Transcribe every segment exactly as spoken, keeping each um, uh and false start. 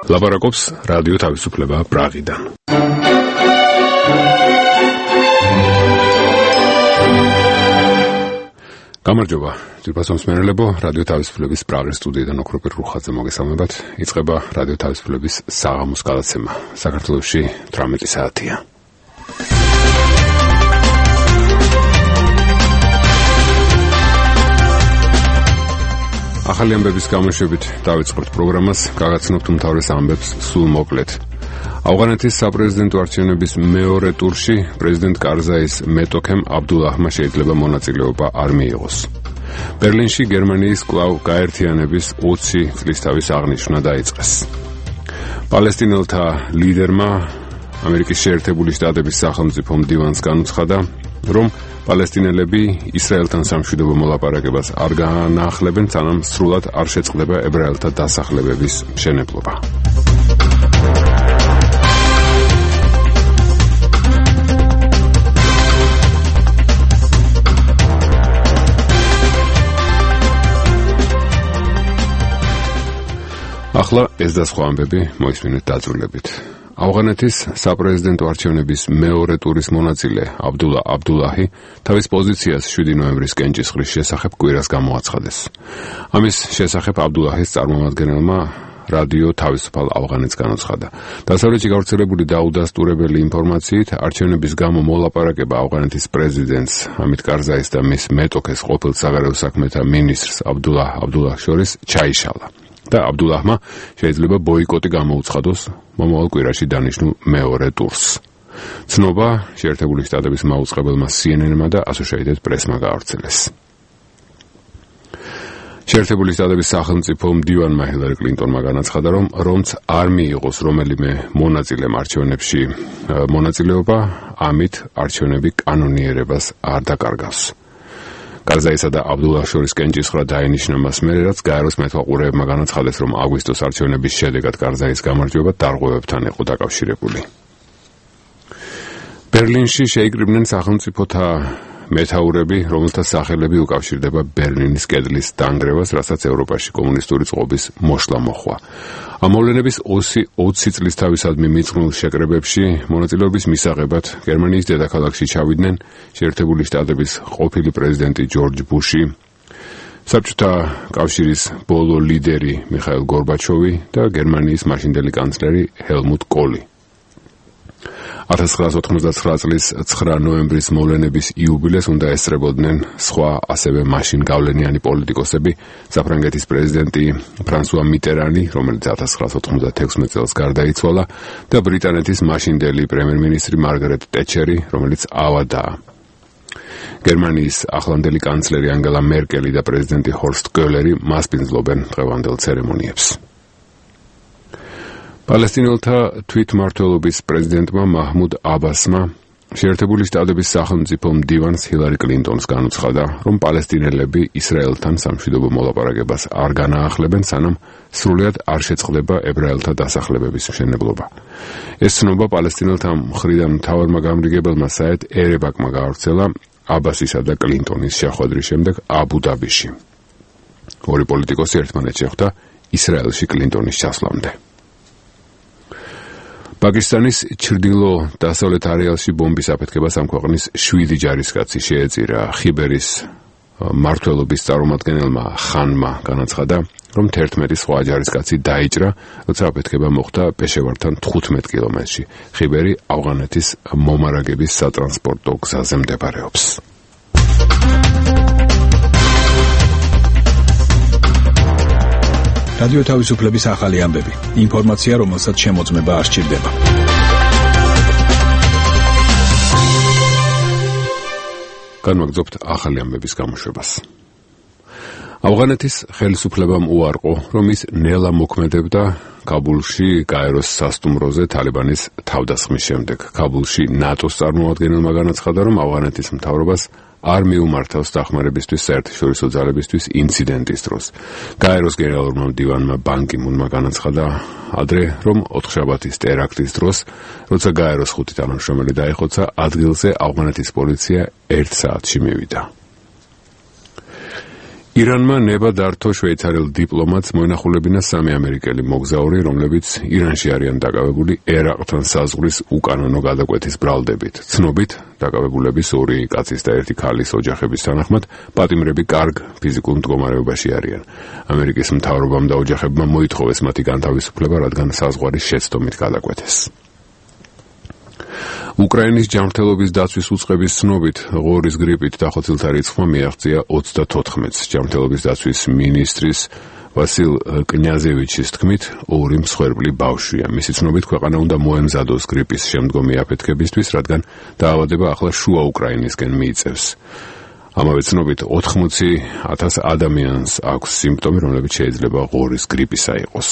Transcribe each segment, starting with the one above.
ლაპარაკობს რადიო თავისუფლება პრაღიდან. გამარჯობა, ძვირფასო მსმენელებო, რადიო თავისუფლების პრაღის სტუდიიდან ოქროპირ რუხაძე მოგესალმებათ. იწყება რადიო თავისუფლების საღამოს გადაცემა. საქართველოში თვრამეტი საათია. ახალი ამბების გამოშვებით დავიწყებთ პროგრამას, გაგაცნობთ უმთავრეს ამბებს სულ მოკლედ. ავღანეთის საპრეზიდენტო არჩევნების მეორე ტურში პრეზიდენტ კარზაის მეტოქემ აბდულაჰმა შეიძლება მონაწილეობა არ მიიღოს. ბერლინში გერმანიის კვლავ გაერთიანების ოცი წლისთავის აღნიშვნა დაიწყეს. პალესტინელთა ლიდერმა ამერიკის შეერთებული შტატების სახელმწიფო მდივანს განუცხადა, რომ პალესტინელები ისრაელთან სამშვიდობო მოლაპარაკებას არ განაახლებენ, სანამ სრულად არ შეწყდება ებრაელთა დასახლებების მშენებლობა. ახლა ეს და სხვა ამბები მოისმინეთ დაძრულებით. ავღანეთის საპრეზიდენტო არჩევნების მეორე ტურის მონაწილე აბდულა აბდულაჰი თავის პოზიციას შვიდი ნოემბრის კენჭისყრის შესახებ კვირას გამოაცხადეს. ამის შესახებ აბდულაჰის წარმომადგენელმა რადიო თავისუფალ ავღანეთს განაცხადა. დასავლეთში გავრცელებული დაუდასტურებელი ინფორმაციით, არჩევნების გამო მოლაპარაკება ავღანეთის პრეზიდენტს ჰამიდ კარზაის და მის მეტოქეს ყოფილ საგარეო საქმეთა მინისტრს აბდულა აბდულაჰს შორის ჩაიშალა. და აბდულაჰმა შეიძლება ბოიკოტი გამოუცხადოს მომავალ კვირაში დანიშნულ მეორე ტურს. ცნობა შეერთებული შტატების მაუწყებელმა სი ენ ენ-მა და Associated Press-მა გაავრცელეს. შეერთებული შტატების სახელმწიფო მდივანმა ჰილარი კლინტონმა განაცხადა, რომ რომც არ მიიღოს რომელიმე მონაწილემ არჩევნებში მონაწილეობა, ამით არჩევნები კანონიერებას არ დაკარგავს. კარზაისა და აბდულაჰს შორის კენჭისყრა დაენიშნა მას მერე, რაც გაეროს მეთვალყურეებმა განაცხადეს, რომ აგვისტოს არჩევნების შედეგად კარზაის გამარჯვება დარღვევებთან იყო დაკავშირებული. ბერლინში შეიკრიბნენ სახელმწიფოთა მეთაურები, რომელთა სახელები უკავშირდება ბერლინის კედლის დანგრევას, რასაც ევროპაში კომუნისტური წყობის მოშლა მოჰყვა. ამ მოვლენების ოცი წლისთავისადმი მიწყნულ შეკრებებში მონაწილეობის მისაღებად გერმანიის დედაქალაქში ჩავიდნენ შეერთებული შტატების ყოფილი პრეზიდენტი ჯორჯ ბუში, საბჭოთა კავშირის ბოლო ლიდერი მიხაილ გორბაჩოვი და გერმანიის მაშინდელი კანცლერი ჰელმუტ კოლი. ათას ცხრაასი ოთხმოცდათცხრა წლის ცხრა ნოემბრის მოვლენების იუბილეს უნდა ესწრებოდნენ სხვა ასევე მაშინ გავლენიანი პოლიტიკოსები, საფრანგეთის პრეზიდენტი ფრანსუა მიტერანი, რომელიც ათას ცხრაასი ოთხმოცდათექვსმეტ წელს გარდაიცვალა, და ბრიტანეთის მაშინდელი პრემიერ-მინისტრი მარგარეტ ტეტჩერი, რომელიც ავადაა. გერმანიის ახლანდელი კანცლერი ანგელა მერკელი და პრეზიდენტი ჰორსტ კოლერი მასპინძლობენ დღევანდელ ცერემონიებს. პალესტინელთა თვითმმართველობის პრეზიდენტმა მაჰმუდ აბასმა შეერთებული შტატების სახელმწიფო მდივანს ჰილარი კლინტონს განუცხადა, რომ პალესტინელები ისრაელთან სამშვიდობო მოლაპარაკებას არ განაახლებენ, სანამ სრულად არ შეწყდება ებრაელთა დასახლებების მშენებლობა. ეს ცნობა პალესტინელთა მხრიდან მთავარმა გამრიგებელმა საედ ერებაკმა გაავრცელა აბასისა და კლინტონის შეხვედრის შემდეგ აბუ-დაბიში. ორი პოლიტიკოსი ერთმანეთს შეხვდა ისრაელში კლინტონის ჩასვლამდე. პაკისტანის ჩრდილო-დასავლეთ არეალში ბომბის აფეთქებას ამ ქვეყნის შვიდი ჯარისკაცი შეეწირა. ხიბერის მმართველობის წარმომადგენელმა ხანმა განაცხადა, რომ თერთმეტი სხვა ჯარისკაცი დაიჭრა, როცა აფეთქება მოხდა პეშევართან თხუთმეტ კილომეტრში. ხიბერი ავღანეთის მომარაგების სატრანსპორტო გზაზე მდებარეობს. რადიო თავისუფლების ახალი ამბები. ინფორმაცია, რომელსაც შემოწმება არ სჭირდება. განვაგრძობთ ახალი ამბების გამოშვებას. ავღანეთის ხელისუფლებამ უარყო, რომ ის ნელა მოქმედებდა კაბულში გაეროს სასტუმროზე თალიბანის თავდასხმის შემდეგ. კაბულში ნატოს წარმომადგენელმა განაცხადა, რომ ავღანეთის მთავრობას არ მიუმართავს დახმარებისთვის საერთაშორისო ძალებისთვის ინციდენტის დროს. გაეროს გენერალურმა მდივანმა ბან კი მუნმა განაცხადა ადრე, რომ ოთხშაბათის ტერაქტის დროს, როცა გაეროს ხუთი თანამშრომელი დაიხოცა, ადგილზე ავღანეთის პოლიცია ერთ საათში მივიდა. ირანმა ნება დართო შვეიცარიელ დიპლომატს მოინახულებინა სამი ამერიკელი მოგზაური, რომლებიც ირანში არიან დაკავებული ერაყთან საზღვრის უკანონო გადაკვეთის ბრალდებით. ცნობით, დაკავებულების ორი კაცის და ერთი ქალის ოჯახების თანახმად პატიმრები კარგ ფიზიკურ მდგომარეობაში არიან. ამერიკის მთავრობამ და ოჯახებმა მოითხოვეს მათი განთავისუფლება, რადგან საზღვარის შეცდომით გადაკვეთეს. უკრაინის ჯანმრთელობის დაცვის უწყების ცნობით ღორის გრიპით დახოცილთა რიცხვმა მიაღწია ოცდათოთხმეტს. ჯანმრთელობის დაცვის მინისტრის ვასილ კნიაზევიჩის თქმით, ორი მსხვერპლი ბავშვია. მისი ცნობით, ქვეყანა უნდა მოემზადოს გრიპის შემდგომი აფეთქებისთვის, რადგან დაავადება ახლა შუა უკრაინისკენ მიიწევს. ამავე ცნობით, ოთხმოცი ათას ადამიანს აქვს სიმპტომი, რომლებიც შეიძლება ღორის გრიპისა იყოს.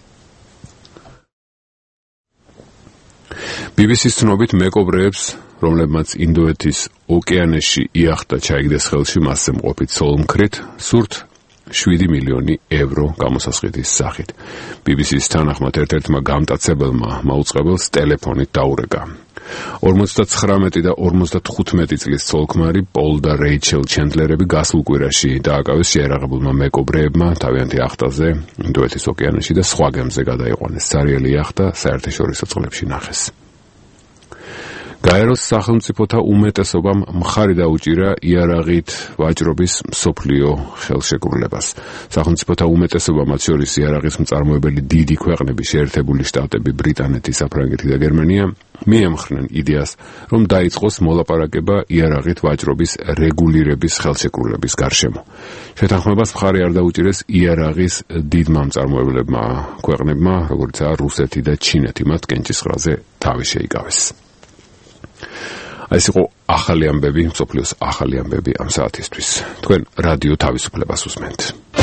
ბი ბი სის ცნობით, მეკობრეებს, რომლებმაც ინდოეთის ოკეანეში იახტა ჩაიგდეს ხელში მასზე მყოფი ცოლ-მქრით, სურთ შვიდი მილიონი ევრო გამოსასყიდის სახით. ბი ბი სის თანახმად ერთ-ერთმა გამტაცებელმა მაუწყებელს ტელეფონით დაურეკა. ორმოცდაცხრამეტი და ორმოცდათხუთმეტი წლის ცოლ-ქმარი პოლ და რეიჩელ ჩენდლერები გასულ კვირაში დააკავეს შეერაღებულმა მეკობრეებმა თავიანთი იახტაზე ინდოეთის ოკეანეში და სხვა გემზე გადაიყვანეს. სარიელი იახტა საერთაშორისო წყლებში ნახეს. გაეროს სახელმწიფოთა უმეტესობამ მხარი დაუჭირა იარაღით ვაჭრობის მსოფლიო ხელშეკრულებას. სახელმწიფოთა უმეტესობა, მათ შორის იარაღის მწარმოებელი დიდი ქვეყნები, შეერთებული შტატები, ბრიტანეთი, საფრანგეთი და გერმანია, მიემხრნენ იდეას, რომ დაიწყოს მოლაპარაკება იარაღით ვაჭრობის რეგულირების ხელშეკრულების გარშემო. შეთანხმებას მხარი არ დაუჭირეს იარაღის დიდმა მწარმოებლებმა ქვეყნებმა, როგორიცაა რუსეთი და ჩინეთი, მათ კენჭისყრაზე თავი შეიკავეს. ეს იყო ახალი ამბები, მსოფლიოს ახალი ამბები ამ საათისთვის. თქვენ რადიო თავისუფლებას უსმენთ.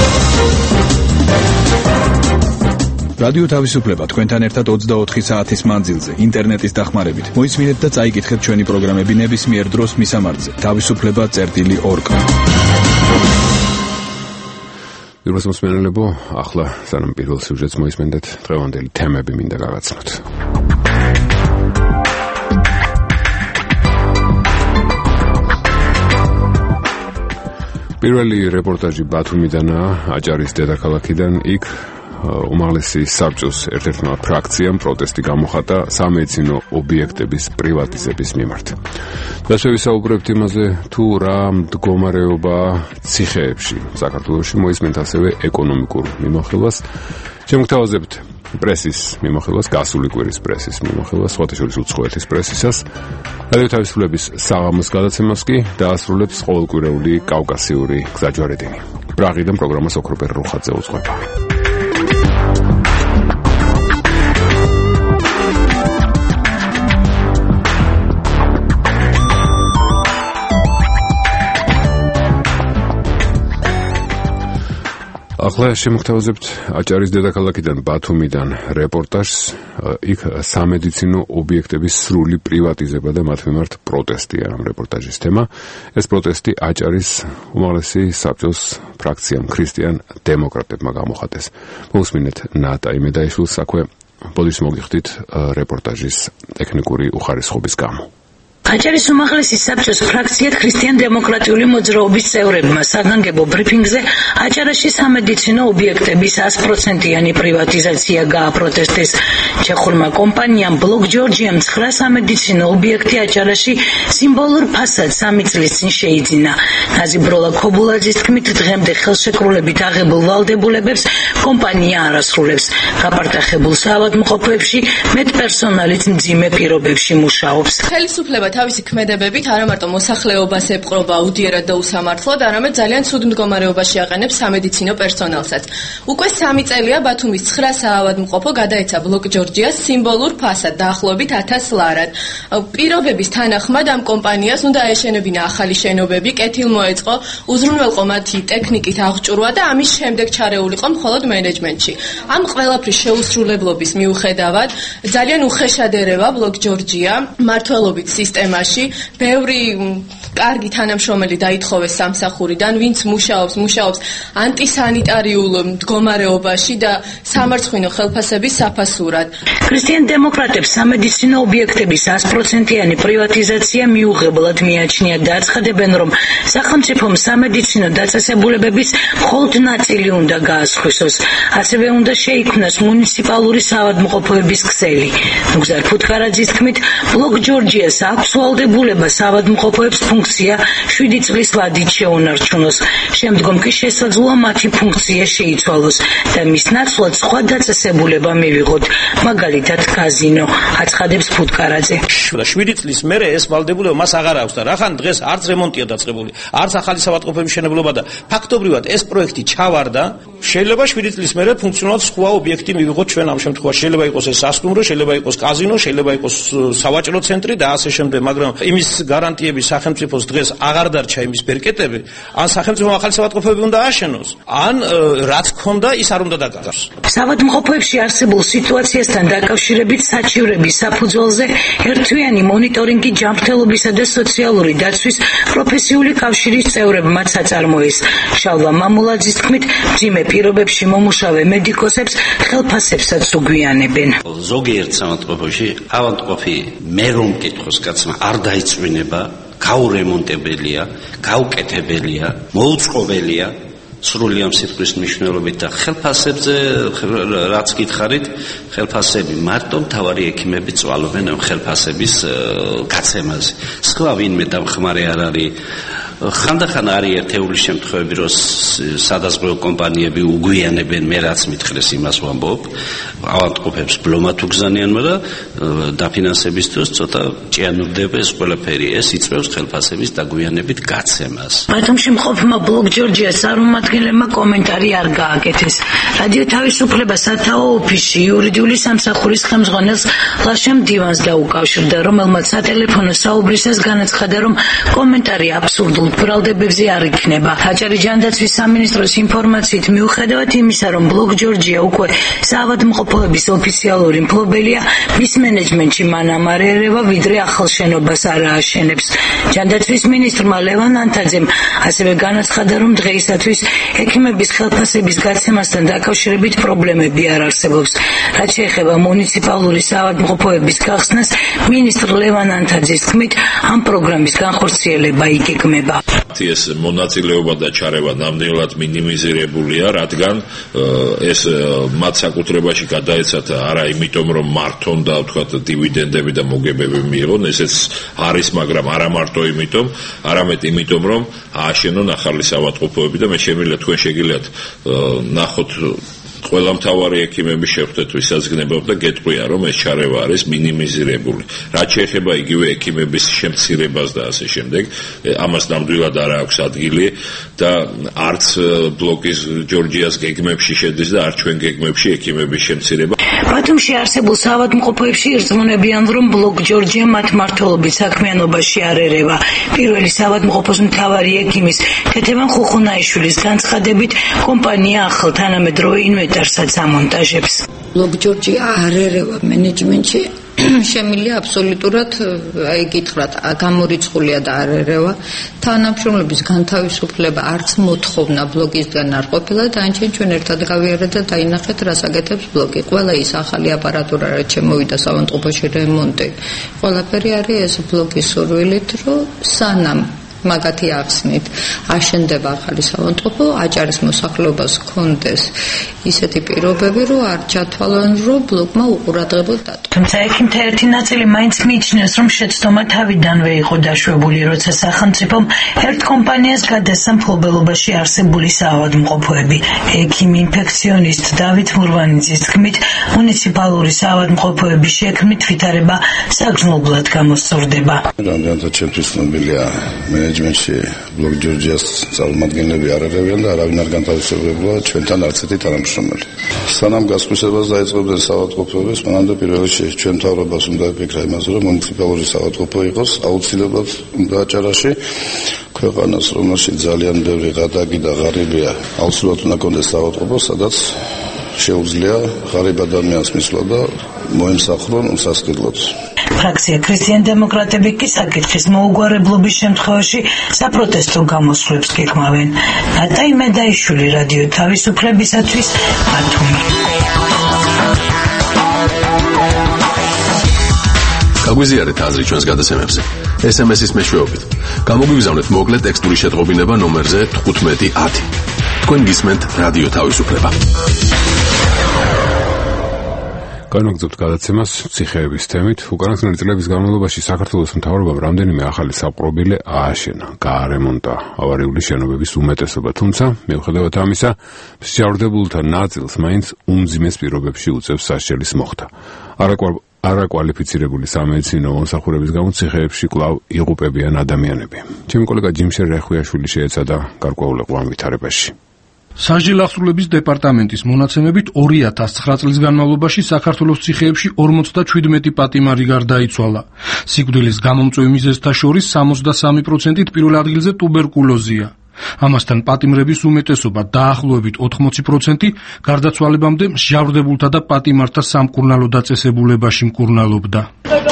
რადიო თავისუფლება თქვენთან ერთად ოცდაოთხი საათის მანძილზე, ინტერნეტის დახმარებით. მოისმინეთ და წაიკითხეთ ჩვენი პროგრამები ნებისმიერ დროს მისამართზე. თავისუფლება წერტილი ორ კა. პირველს მოსმენელებო, ახლა სანამ პირველ სიუჟეტს მოისმენდეთ, დღევანდელი თემები მინდა გავაცნოთ. პირველი რეპორტაჟი ბათუმიდანაა, აჭარის დედაქალაქიდან. იქ უმაღლესი საბჭოს ერთ-ერთმა ფრაქციამ პროტესტი გამოხატა სამედიცინო ობიექტების პრივატიზების მიმართ. დასვე ვისაუბრებთ იმაზე, თუ რა მდგომარეობა ციხეებში საქართველოში, მოისმენთ ასევე ეკონომიკურ მიმოხილვას. შემოგთავაზებთ პრესის მიმოხილვას, გასული კვირის პრესის მიმოხილვას, სხვათა შორის უცხოეთის პრესისას. რადიო თავისუფლების საღამოს გადაცემას კი დაასრულებს ყოველკვირეული კავკასიური გზაჯვარედინი. პრაღიდან პროგრამას ოქროპერ რუხაძე უძღვება. ახლა შემოგთავაზებთ აჭარის დედაქალაქიდან ბათუმიდან რეპორტაჟს. იქ სამედიცინო ობიექტების სრული პრივატიზება და მათ მიმართ პროტესტია ამ რეპორტაჟის თემა. ეს პროტესტი აჭარის უმაღლესი საბჭოს ფრაქციამ ქრისტიან დემოკრატებმა გამოხატეს. მოусმინეთ ნატა იმედაიშვილს, აქვე ბოდიშ მოგიხდით რეპორტაჟის ტექნიკური უხარისხობის გამო. აჭარის უმაღლესი საბჭოს ფრაქცია ქრისტიან-დემოკრატიული მოძრაობის წევრებმა საგანგებო ბრიფინგზე აჭარაში სამედიცინო ობიექტების sto პროცენტიანი პრივატიზაცია გააპროტესტეს. ჩეხურმა კომპანიამ ბლოკ ჯორჯიამ ცხრა სამედიცინო ობიექტი აჭარაში სიმბოლურ ფასად სამი წლის წინ შეიძინა. ნაზიბროლა ქობულაძის თქმით, დღემდე ხელშეკრულებით აღებულ ვალდებულებებს კომპანია არ ასრულებს. გაპარტახებულ საავადმყოფოებში მეტპერსონალით მძიმე პირობებში მუშაობს. ხელისუფლება თავისი ქმედებებით არა მარტო მოსახლეობას ეპყრობა აუდიერად და უსამართლოდ, არამედ ძალიან ცუდ მდგომარეობაში აყენებს სამედიცინო პერსონალსაც. უკვე სამი წელია ბათუმის ცხრა საავადმყოფო გადაეცა ბლოკ ჯორჯიას სიმბოლურ ფასად დაახლოებით ათას ლარად. პირობების თანახმად ამ კომპანიას უნდა აეშენებინა ახალი შენობები, კეთილ მოეწყო, უზრუნველყო მათი ტექნიკით აღჭურვა და ამის შემდეგ ჩარეულიყო მხოლოდ მენეჯმენტში. ამ ყველაფრის შეუსრულებლობის მიუხედავად ძალიან უხეშად ერევა ბლოკ ჯორჯია მმართველობით სისტემაში. ბევრი კარგი თანამშრომელი დაითხოვეს სამსახურიდან, ვინც მუშაობს, მუშაობს ანტისანიტარიულ მდგომარეობაში და სამარცხვინო ხელფასების საფასურად. ქრისტიან დემოკრატებს სამედიცინო ობიექტების sto პროცენტიანი პრივატიზაცია მიუღებლად მიაჩნიათ და აცხადებენ, რომ სახელმწიფომ სამედიცინო დაწესებულებების მხოლოდ ნაწილი უნდა გაასხვისოს. ასევე უნდა შეიქმნას მუნიციპალური საავადმყოფოების ქსელი. ნუგზარ ფუტკარაძის თქმით, ბლოკ ჯორჯიას აქვს ვალდებულება საავადმყოფოებს ფუნქცია შვიდი წლის ვადით შეუნარჩუნოს. შემდგომ კი შესაძლოა მათი ფუნქცია შეიცვალოს და მის ნაცვლად სხვა დაწესებულება მივიღოთ, მაგალითად კაზინო, აცხადებს ფუტკარაძე. შვიდი წლის მერე ეს ვალდებულება მას აღარ აქვს და რახან დღეს არც რემონტია დაწყებული, არც ახალი საავადმყოფოების მშენებლობა და ფაქტობრივად ეს პროექტი ჩავარდა. შეიძლება შვიდი წლის მერე ფუნქციონალურად სხვა ობიექტი მივიღოთ ჩვენ ამ შემთხვევაში. შეიძლება იყოს ეს სასტუმრო, შეიძლება იყოს კაზინო, შეიძლება იყოს სავაჭრო ცენტრი და ასე შემდეგ, მაგრამ იმის გარანტიები სახელმწიფოს დღეს აღარ დარჩა იმის ბერკეტები, ან სახელმწიფომ ახალი საავადმყოფოები უნდა აშენოს, ან რაც ქონდა ის არ უნდა დაკარგოს. საავადმყოფოებში არსებულ სიტუაციასთან დაკავშირებით საჩივრების საფუძველზე ერთთვიანი მონიტორინგი ჯანმრთელობისა და სოციალური დაცვის პროფესიული კავშირის წევრებმა აწარმოეს. შალვა მამულაძის თქმით, მძიმე პირობებში მომუშავე მედიკოსებს ხელფასებსაც უგვიანებენ. ზოგიერთ საავადმყოფოში ავადმყოფი მე რომ მკითხოს კაცმა არ დაიწვინება, გაურემონტებელია, გაუკეთებელია, მოუწყობელია სრული ამ სიტყვის მნიშვნელობით და ხელფასებზე რაც გითხარით, ხელფასები მარტო მთავარი ექიმები წვალობენ ამ ხელფასების გაცემაზე. სხვა ვინმე დამხმარე არ არის. ხანდახან არის ერთეული შემთხვევები, რომ სადაზღვევო კომპანიები უგვიანებენ, მე რაც მითხრეს იმას ვამბობ, ავადმყოფებს ბლომად უგზავნიან, მაგრამ დაფინანსების დროს ცოტა ჭიანურდება ეს ყველაფერი. ეს იწვევს ხელფასების დაგვიანებით გაცემას. ბათუმში მყოფმა ბლოკ ჯორჯიას წარმომადგენლებმა კომენტარი არ გააკეთეს. რადიო თავისუფლება სათაო ოფისში იურიდიული სამსახურის ხელმძღვანელს ლაშამ დივანს დაუკავშირდა, რომელმაც სატელეფონო საუბრისას განაცხადა, რომ კომენტარი აბსურდულ ბრალდებებზე არ იქნება. აჭარი ჯანდაცვის სამინისტროს ინფორმაციით მიუხედავად იმისა, რომ ბლოკ ჯორჯია უკვე საავადმყოფოების ოფიციალური მფლობელია, მის მენეჯმენტში მან ამარ ერევა, ვიდრე ახალ შენობას არ ააშენებს. ჯანდაცვის მინისტრმა ლევან ანთაძემ ასევე განაცხადა, რომ დღეისათვის ექიმების ხელფასების გაცემასთან დაკავშირებით პრობლემები არ არსებობს. რაც შეეხება მუნიციპალური საავადმყოფოების გახსნას, მინისტრ ლევან ანთაძის თქმით, ამ პროგრამის განხორციელება იგეგმება. ეს მონაწილეობა და ჩარევა ნამდვილად მინიმიზირებულია, რადგან ეს მათ საკუთრებაში გადაეცათ არა იმიტომ, რომ მართონ და ვთქვათ დივიდენდები და მოგებები მიიღონ, ესეც არის, მაგრამ არა მარტო იმიტომ, არამედ იმიტომ, რომ ააშენონ ახალი საავადმყოფოები და მე შემიძლია თქვენ შეგიძლიათ ნახოთ ყველა მთავარი ექიმების შეხვდეთ, ვისაც გნებავთ და გეტყვია, რომ ეს ჩარევა არის მინიმიზირებული. რაც შეეხება იგივე ექიმების შემცირებას და ასე შემდეგ, ამას ნამდვილად არ აქვს ადგილი და არც ბლოკის ჯორჯიას გეგმებში შედის და არც ჩვენ გეგმებში ექიმების შემცირება. ბათუმში არსებულ საავადმყოფოებში ირწმუნებიან, რომ ბლოკ ჯორჯია მათ მმართველობის საქმიანობაში არ ერევა. პირველი საავადმყოფოს მთავარი ექიმის ქეთევან ხუხუნაიშვილის განცხადებით, კომპანია ახალ თანამედროვე ინვენტარსაც ამონტაჟებს. ბლოკ ჯორჯია არ ერევა მენეჯმენტში. შემილია აბსოლუტურად, აი გითხრათ, გამორიცხულია და არ ერევა. თანამშრომლების განთავისუფლება არც მოთხოვნა ბლოკისგან არ ყოფილა, დაანჩენ ჩვენ ერთად გავიარეთ და დაინახეთ, რას აკეთებს ბლოკი. ყველა ის ახალი აპარატურა, რაც შემოვიდა საავადმყოფოში, რემონტი, ყველაფერი არის ეს ბლოკის სურვილით, რომ სანამ მაგათი ახსნით აშენდება ახალი საავადმყოფო, აჭარის მოსახლეობას ჰქონდეს ისეთი პირობები, რომ არ ჩათვალონ, რომ ბლოკმა უყურადღებოდ დატოვა. თუმცა ექიმთა ერთი ნაწილი მაინც მიიჩნევს, რომ შეცდომა თავიდანვე იყო დაშვებული, როცა სახელმწიფომ ერთ კომპანიას გადასცა მფლობელობაში არსებული საავადმყოფოები. ექიმ ინფექციონისტ დავით მურვანიძის თქმით, მუნიციპალური საავადმყოფოების შექმნით ვითარება საგრძნობლად გამოსწორდება. რამდენადაც ჩემთვის ცნობილია, მენეჯმენტში ბლოკ ჯორჯიას წარმომადგენლები არ ერევიან და არავინ არ განთავისუფლებულა ჩვენთან არც ერთი თანამშრომელი. სანამ გასხვისებას დაიწყებდნენ საავადმყოფოებას, მანამდე პირველ რიგში ჩვენ მთავრობას უნდა იფიქრა იმაზე, რომ მუნიციპალური საავადმყოფო იყოს აუცილებლად უნდა აჭარაში. ქვეყანას, რომელშიც ძალიან ბევრი ღადაგი და ღარიბია, აუცილებლად უნდა კონდეს საავადმყოფო, სადაც შეუძლია ღარიბ ადამიანს მისვლა და მოემსახურონ უსასყიდლოდ. ფრაქცია ქრისტიან-დემოკრატები კი საკითხის მოუგვარებლობის შემთხვევაში საპროტესტო გამოსვლებს გეგმავენ. ნატაი მედაიშვილი, რადიო თავისუფლებისათვის, ბათუმი. გაგვიზიარეთ აზრი ჩვენს გადაცემებზე. ეს ემ ეს-ის მეშვეობით. გამოგვიგზავნეთ მოკლე ტექსტური შეტყობინება ნომერზე თხუთმეტი ათი. თქვენ გისმენთ რადიო თავისუფლება. განაგზობთ გადაცემას ციხეების თემით. უკანასკნელი წლების განმავლობაში საქართველოს მთავრობამ რამდენიმე ახალი საპყრობილე ააშენა, გაარემონტა ავარიული შენობების უმეტესობა, თუმცა მიუხედავად ამისა, მსჯავრდებულთა ნაწილს მაინც უმძიმეს პირობებში უწევს სასჯელის მოხდა. არაკვალიფიცირებული სამედიცინო მომსახურების გამო ციხეებში კვლავ იღუპებიან ადამიანები. ჩემი კოლეგა ჯიმშე რეხვიაშვილი შეეცადა გარკვეულ ვითარებაში. სასჯელ აღსრულების დეპარტამენტის მონაცემებით ორი ათას ცხრა წლის განმავლობაში საქართველოს ციხეებში ორმოცდაჩვიდმეტი პატიმარი გარდაიცვალა. სიკვდილის გამომწვევი მიზეზთა შორის სამოცდასამი პროცენტით პირველ ადგილზე ტუბერკულოზია. ამასთან პატიმრების უმეტესობა დაახლოებით ოთხმოცი პროცენტი გარდაცვალებამდე მსჯავრდებულთა და პატიმართა სამკურნალო დაწესებულებაში მკურნალობდა.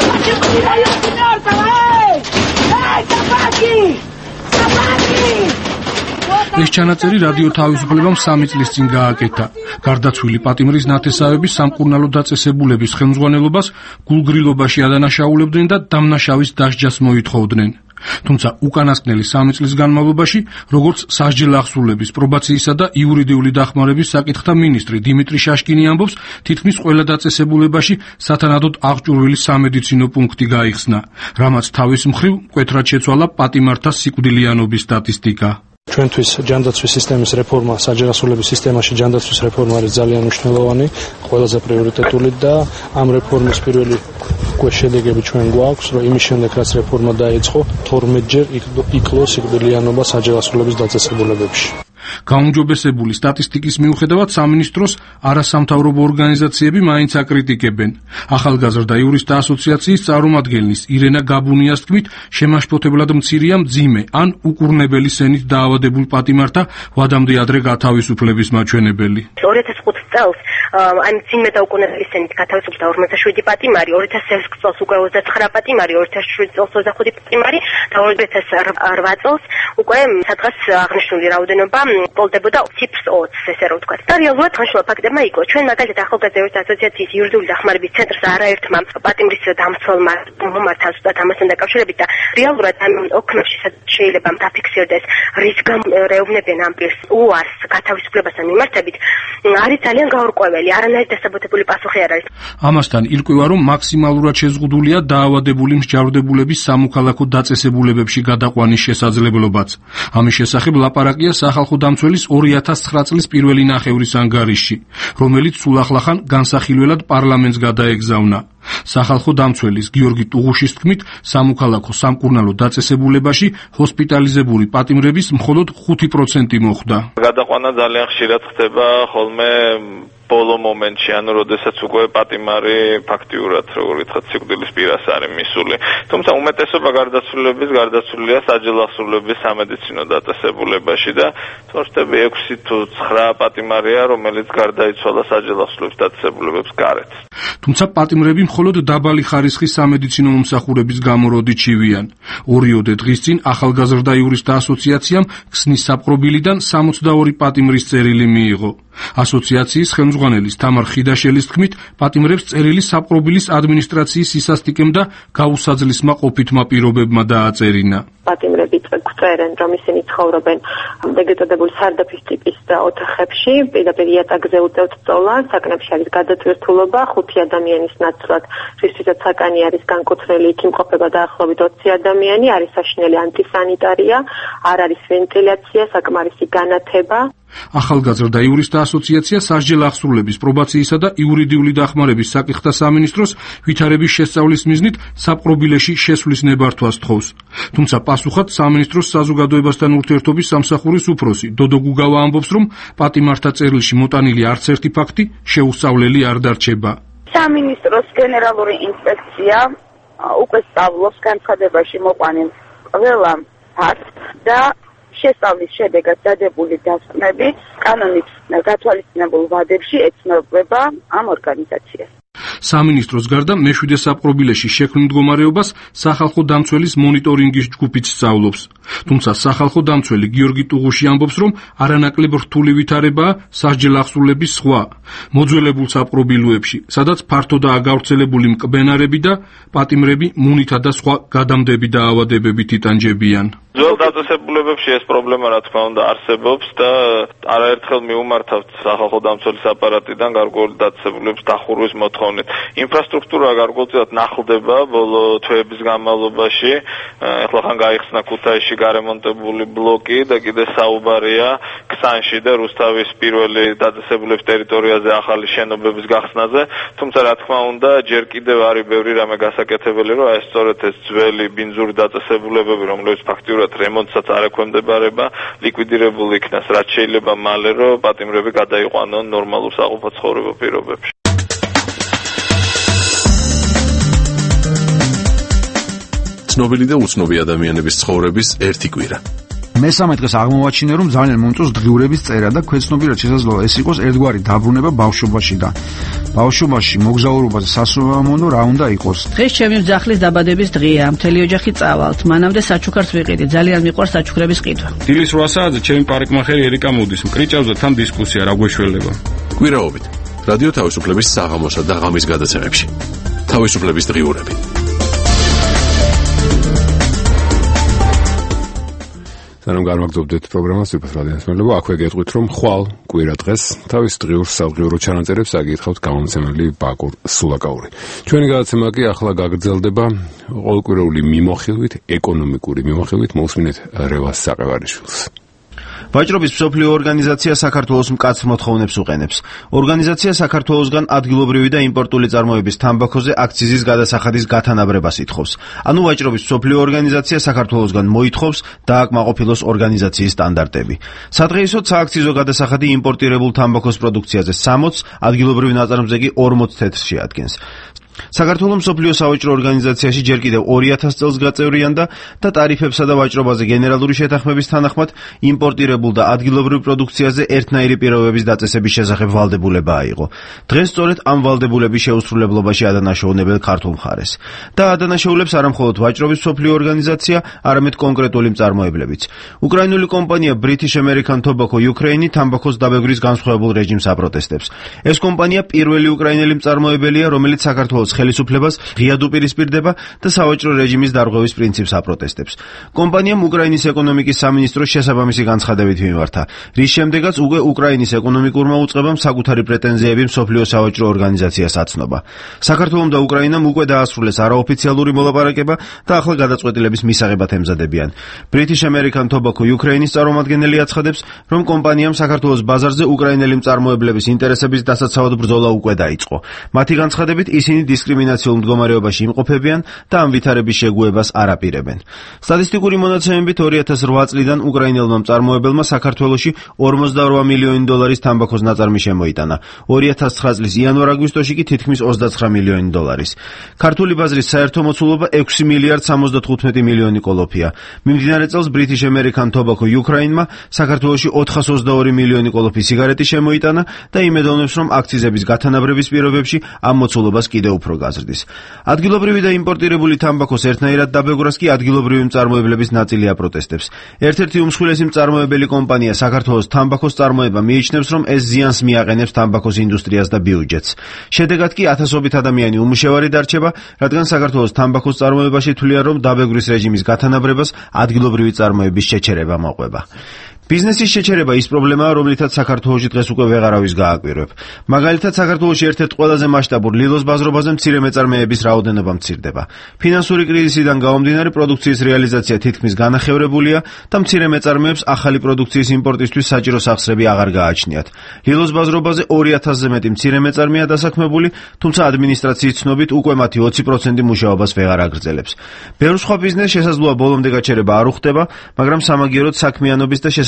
ეს ჩანაწერი რადიო თავისუფლებამ სამი წლის წინ გააკეთა. გარდაცვლილი პატიმრის ნათესავების სამკურნალო დაწესებულების ხელმძღვანელობას გულგრილობაში ადანაშაულებდნენ და დამნაშავის დასჯას მოითხოვდნენ. თუმცა უკანასკნელი სამი წლის განმავლობაში, როგორც სასჯელ აღსრულების, პრობაციისა და იურიდიული დახმარების საკითხთა მინისტრი დიმიტრი შაშკინი ამბობს, თითქმის ყველა დაწესებულებაში სათანადოდ აღჭურვილი სამედიცინო პუნქტი გაიხსნა, რამაც თავის მხრივ მკვეთრად შეცვალა პატიმართა სიკვდილიანობის სტატისტიკა. ჩვენთვის ჯანდაცვის სისტემის რეფორმა, სასჯელ აღსრულების სისტემაში ჯანდაცვის რეფორმა არის ძალიან მნიშვნელოვანი, ყველაზე პრიორიტეტული და ამ რეფორმის პირველი უკვე შედეგები ჩვენ გვაქვს, რომ იმის შემდეგ რაც რეფორმა დაიწყო, თორმეტჯერ იკლო სიკვდილიანობა სასჯელ აღსრულების დაწესებულებებში. გაუმჯობესებული სტატისტიკის მიუხედავად სამინისტროს არასამთავრობო ორგანიზაციები მაინც აკრიტიკებენ. ახალგაზრდა იურისტთა ასოციაციის წარმომადგენლის ირენა გაბუნიას თქმით, შემაშფოთებლად მცირეა მძიმე ან უკურნებელი სენით დაავადებულ პატიმართა ვადამდე ადრე გათავისუფლების მაჩვენებელი. ორი ათას ხუთი წელს ამ მძიმე და უკურნებელი სენით გათავისუფლდა ორმოცდაშვიდი პატიმარი, ორი ათას ექვსი წელს უკვე ოცდაცხრა პატიმარი, ორი ათას შვიდი წელს ოცდახუთი პატიმარი და ორი ათას რვა წელს უკვე სადღაც აღნიშნული რაოდენობა პოლდებოდა ციფრს ოცს, ესე რომ ვთქვათ. და რეალურად განშულა ფაქტებმა იყო, ჩვენ მაგალითად ახალგაზრდა იურისტთა ასოციაციის იურიდიული დახმარების ცენტრს არაერთმა პატიმრის დამცველმა მომართა ზუსტად ამასთან დაკავშირებით და რეალურად ამ ოქროში შეიძლება დაფიქსირდეს რის გამო რეუბნებიან ამ პირს უარს გათავისუფლებასთან მიმართებით, არის ძალიან გაურკვეველი, არანაირი დასაბუთებული პასუხი არ არის. ამასთან ირკვევა, რომ მაქსიმალურად შეზღუდულია დაავადებული მსჯავრდებულების სამოქალაქო დაწესებულებებში გადაყვანის შესაძლებლობაც. ამის შესახებ ლაპარაკია სახალხო დამცველის ორი ათას ცხრა წლის პირველი ნახევრის ანგარიშში, რომელიც სულ ახლახან განსახილველად პარლამენტს გადაეგზავნა. სახალხო დამცველის გიორგი ტუღუშის თქმით, სამოქალაქო სამკურნალო დაწესებულებაში ჰოსპიტალიზებული პატიმრების მხოლოდ ხუთი პროცენტი მოხვდა. გადაყვანა ძალიან ხშირად ხდება ხოლმე ბოლო მომენტში, ანუ როდესაც უკვე პატიმარი ფაქტიურად, როგორ ვთქვათ, სიკვდილის პირას არის მისული. თუმცა უმეტესობა გარდაცვლილების გარდაცვლილია სასჯელ აღსრულების სამედიცინო დაწესებულებაში და თორშტები ექვსი თუ ცხრა პატიმარია, რომელიც გარდაიცვალა სასჯელ აღსრულების დაწესებულებებს გარეთ. თუმცა პატიმრები მხოლოდ დაბალი ხარისხის სამედიცინო მომსახურების გამო როდიჩივიან. ორიოდე დღის წინ ახალგაზრდა იურისტთა ასოციაციამ ქსნის საპყრობილიდან სამოცდაორი პატიმრის წერილი მიიღო. ასოციაციის ხელმძღვანელის თამარ ხიდაშელის თქმით, პატიმრებს წერილი საპყრობილის ადმინისტრაციის სისასტიკემ და გაუსაძლისმა ყოფითმა პირობებმა დააწერინა. პატიმრები გვწერენ, რომ ისინი ცხოვრობენ ეგრეთ წოდებული სარდაფის ტიპის ოთახებში, პირდაპირ იატაკზე უწევთ წოლა, საკნებში არის გადატვირთულობა, ხუთი ადამიანის ნაცვლად, რისთვისაც საკანი არის განკუთვნილი, იქ იმყოფება დაახლოებით ოცი ადამიანი, არის საშინელი ანტისანიტარია, არ არის ვენტილაცია, საკმარისი განათება. ახალგაზრდა იურისტთა ასოციაცია სასჯელ აღსრულების, პრობაციისა და იურიდიული დახმარების საკითხთა სამინისტროს ვითარების შესწავლის მიზნით საპყრობილეში შესვლის ნებართვას თხოვს. თუმცა პასუხად სამინისტროს საზოგადოებასთან ურთიერთობის სამსახურის უფროსი დოდო გუგავა ამბობს, რომ პატიმართა წერილში მოტანილი არც ერთი ფაქტი შეუსწავლელი არ დარჩება. სამინისტროს გენერალური ინსპექცია უკვე სწავლობს განცხადებაში მოყვანილ ყველა ფაქტს და შესწავლის შედეგად დადებული დასკვნები კანონით გათვალისწინებულ ვადებში ეცნობება ამ ორგანიზაციას. სამინისტროს გარდა მეშვიდე საპყრობილეში შექმნილ მდგომარეობას სახალხო დამცველის მონიტორინგის ჯგუფიც სწავლობს. თუმცა სახალხო დამცველი გიორგი ტუღუში ამბობს, რომ არანაკლებ რთული ვითარებაა სასჯელ აღსრულების სხვა მოძველებულ საპყრობილოებში, სადაც ფართოდაა გავრცელებული მკბენარები და პატიმრები მუნითა და სხვა გადამდები და ავადებებით იტანჯებიან. ძველ დაწესებულებებში ეს პრობლემა რა თქმა უნდა არსებობს და არაერთხელ მიუმართავთ სახალხო დამცველის აპარატიდან გარკვეული დაწესებულებების დახურვის მოთხოვნით. ინფრასტრუქტურა გარკვეულწილად ნახლდება ბოლო თვეების განმავლობაში. ეხლა ხან გაიხსნა ქუთაისში გარემონტებული ბლოკი და კიდე საუბარია ქსანში და რუსთავის პირველი დაწესებულების ტერიტორიაზე ახალი შენობების გახსნაზე. თუმცა რა თქმა უნდა ჯერ კიდევ არის ბევრი რამე გასაკეთებელი, რომ ეს სწორედ ეს ძველი ბინძური დაწესებულებები, რომლებიც ფაქტიურად რემონტსაც არ ექვემდებარება, ლიკვიდირებული იქნას, რაც შეიძლება მალე, რომ პატიმრები გადაიყვანონ ნორმალურ საყოფო ცხოვრება პირობებში. ცნობილი და უცნობი ადამიანების ცხოვრების ერთი კვირა. მესამე დღეს აღმოვაჩინე, რომ ძალიან მომწონს დღიურების წერა და ქვეცნობიერად შესაძლოა ეს იყოს ერთგვარი დაბრუნება ბავშვობაში და ბავშვობაში მოგზაურობაზე სასურველმონო რა უნდა იყოს. დღეს ჩემი მძახლის დაბადების დღეა, მთელი ოჯახი წავალთ. მანამდე საჩუქარს ვიყიდი, ძალიან მიყვარს საჩუქრების ყიდვა. დილის რვა საათზე ჩემი პარიკმახერი ერიკა მოდის, მკრიჭავზე თან დისკუსია რა გვეშველება. კვირაობით რადიო თავისუფლების საღამოსა და ღამის გადაცემებში. თავისუფლების დღიურები. სანამ გამაგზავნებთ პროგრამას ვიფას რადიოსმენლებო, აქვე გეტყვით, რომ ხვალ კვირა დღეს თავის დღიურ საღვიურო ჩანაწერებს აგიითხავთ გამომცემელი ბაკურ სულაკაური. ჩვენი გადაცემა კი ახლა გაგრძელდება ყოველკვირეული მიმოხილვით, ეკონომიკური მიმოხილვით. მოусმინეთ რევას საყევარიშვილს. ვაჭრობის მსოფლიო ორგანიზაცია საქართველოს მკაცრ მოთხოვნებს უყენებს. ორგანიზაცია საქართველოსგან ადგილობრივი და იმპორტული წარმოების თამბაქოზე აქციზის გადასახადის გათანაბრებას ითხოვს. ანუ ვაჭრობის მსოფლიო ორგანიზაცია საქართველოსგან მოითხოვს დააკმაყოფილოს ორგანიზაციის სტანდარტები. სადღეისოდ სააქციზო გადასახადი იმპორტირებულ თამბაქოს პროდუქციაზე სამოცს, ადგილობრივ ნაწარმზე კი ორმოც თეთრს შეადგენს. საქართველოს მსოფლიო სავაჭრო ორგანიზაციაში ჯერ კიდევ ორი ათას წელს გაწევრიანდა და ტარიფებსა და ვაჭრობაზე გენერალური შეთანხმების თანახმად იმპორტირებულ და ადგილობრივ პროდუქციაზე ერთნაირი პირობების დაწესების შესახებ ვალდებულება აიღო. დღეს სწორედ ამ ვალდებულების შეუსრულებლობაში ადანაშაულებენ ქართულ მხარეს. და ადანაშაულებს არამხოლოდ ვაჭრობის მსოფლიო ორგანიზაცია, არამედ კონკრეტული მწარმოებლებიც. უკრაინული კომპანია British American Tobacco Ukraine თამბაქოს დაბეგვრის განსხვავებულ რეჟიმს აპროტესტებს. ეს კომპანია პირველი უკრაინელი მწარმოებელია, რომელიც საქართველოს ხელისუფლებას ღიად უპირისპირდება და სავაჭრო რეჟიმის დარღვევის პრინციპს აპროტესტებს. კომპანიამ უკრაინის ეკონომიკის სამინისტროს შესაბამისი განცხადებით მიმართა, რის შემდეგაც უკვე უკრაინის ეკონომიკურმა უწყებამ საკუთარი პრეტენზიები მსოფლიო სავაჭრო ორგანიზაციას აცნობა. საქართველომ და უკრაინამ უკვე დაასრულეს არაოფიციალური მოლაპარაკება და ახლა გადაწყვეტილების მისაღებად ემზადებიან. British American Tobacco Ukraine-ის წარმომადგენელი აცხადებს, რომ კომპანიამ საქართველოს ბაზარზე უკრაინელი მწარმოებლების ინტერესების დასაცავად ბრძოლა უკვე დაიწყო. მათი განცხადებით ისინი დისკრიმინაციულ მდგომარეობაში იმყოფებიან და ამ ვითარების შეგუებას არ აპირებენ. სტატისტიკური მონაცემებით ორი ათას რვა წლიდან უკრაინელმა მწარმოებელმა საქართველოში ორმოცდარვა მილიონი დოლარის თამბაქოს ნაწარმი შემოიტანა. ორი ათას ცხრა წლის იანვარ-აგვისტოში კი თითქმის ოცდაცხრა მილიონი დოლარის. ქართული ბაზრის საერთო მოცულობა ექვსი მილიარდ სამოცდათხუთმეტი მილიონი კოლოფია. მიმდინარე წელს British American Tobacco Ukraine-მა საქართველოში ოთხას ოცდაორი მილიონი კოლოფი სიგარეტი შემოიტანა და იმედოვნებს, რომ აქციზების გათანაბრების პირობებში ამ მოცულობას კიდევ უფრო გაზრდის. ადგილობრივი და იმპორტირებული თამბაქოს ერთნაირად დაბეგვრას კი ადგილობრივი მწარმოებლების ნაწილი აპროტესტებს. ერთ-ერთი უმსხვილესი მწარმოებელი კომპანია საქართველოს თამბაქოს წარმოება მიიჩნევს, რომ ეს ზიანს მიაყენებს თამბაქოს ინდუსტრიას და ბიუჯეტს. შედეგად კი ათასობით ადამიანი უმუშევარი დარჩება, რადგან საქართველოს თამბაქოს წარმოებაში თვლიან, რომ დაბეგვრის რეჟიმის გათანაბრებას ადგილობრივი წარმოების შეჩერება მოყვება. ბიზნესის შეჩერება ის პრობლემაა, რომლითაც საქართველოში დღეს უკვე ვეღარავის გააკვირვებ. მაგალითად, საქართველოში ერთ-ერთ ყველაზე მასშტაბურ ლილოს ბაზრობაზე მცირე მეწარმეების რაოდენობა მცირდება. ფინანსური კრიზისიდან გამომდინარე პროდუქციის რეალიზაცია თითქმის განახევრებულია და მცირე მეწარმეებს ახალი პროდუქციის იმპორტისთვის საჭირო სახსრები აღარ გააჩნიათ. ლილოს ბაზრობაზე ორი ათასზე მეტი მცირე მეწარმეა დასაქმებული, თუმცა ადმინისტრაციის ცნობით უკვე მათი ოცი პროცენტი მუშაობას ვეღარ აგრძელებს. ბევრ სხვა ბიზნესს შესაძლოა ბოლომდე გაჩერება არ უხდება, მაგრამ სამაგიეროდ საქმიანობის და შესაბამისი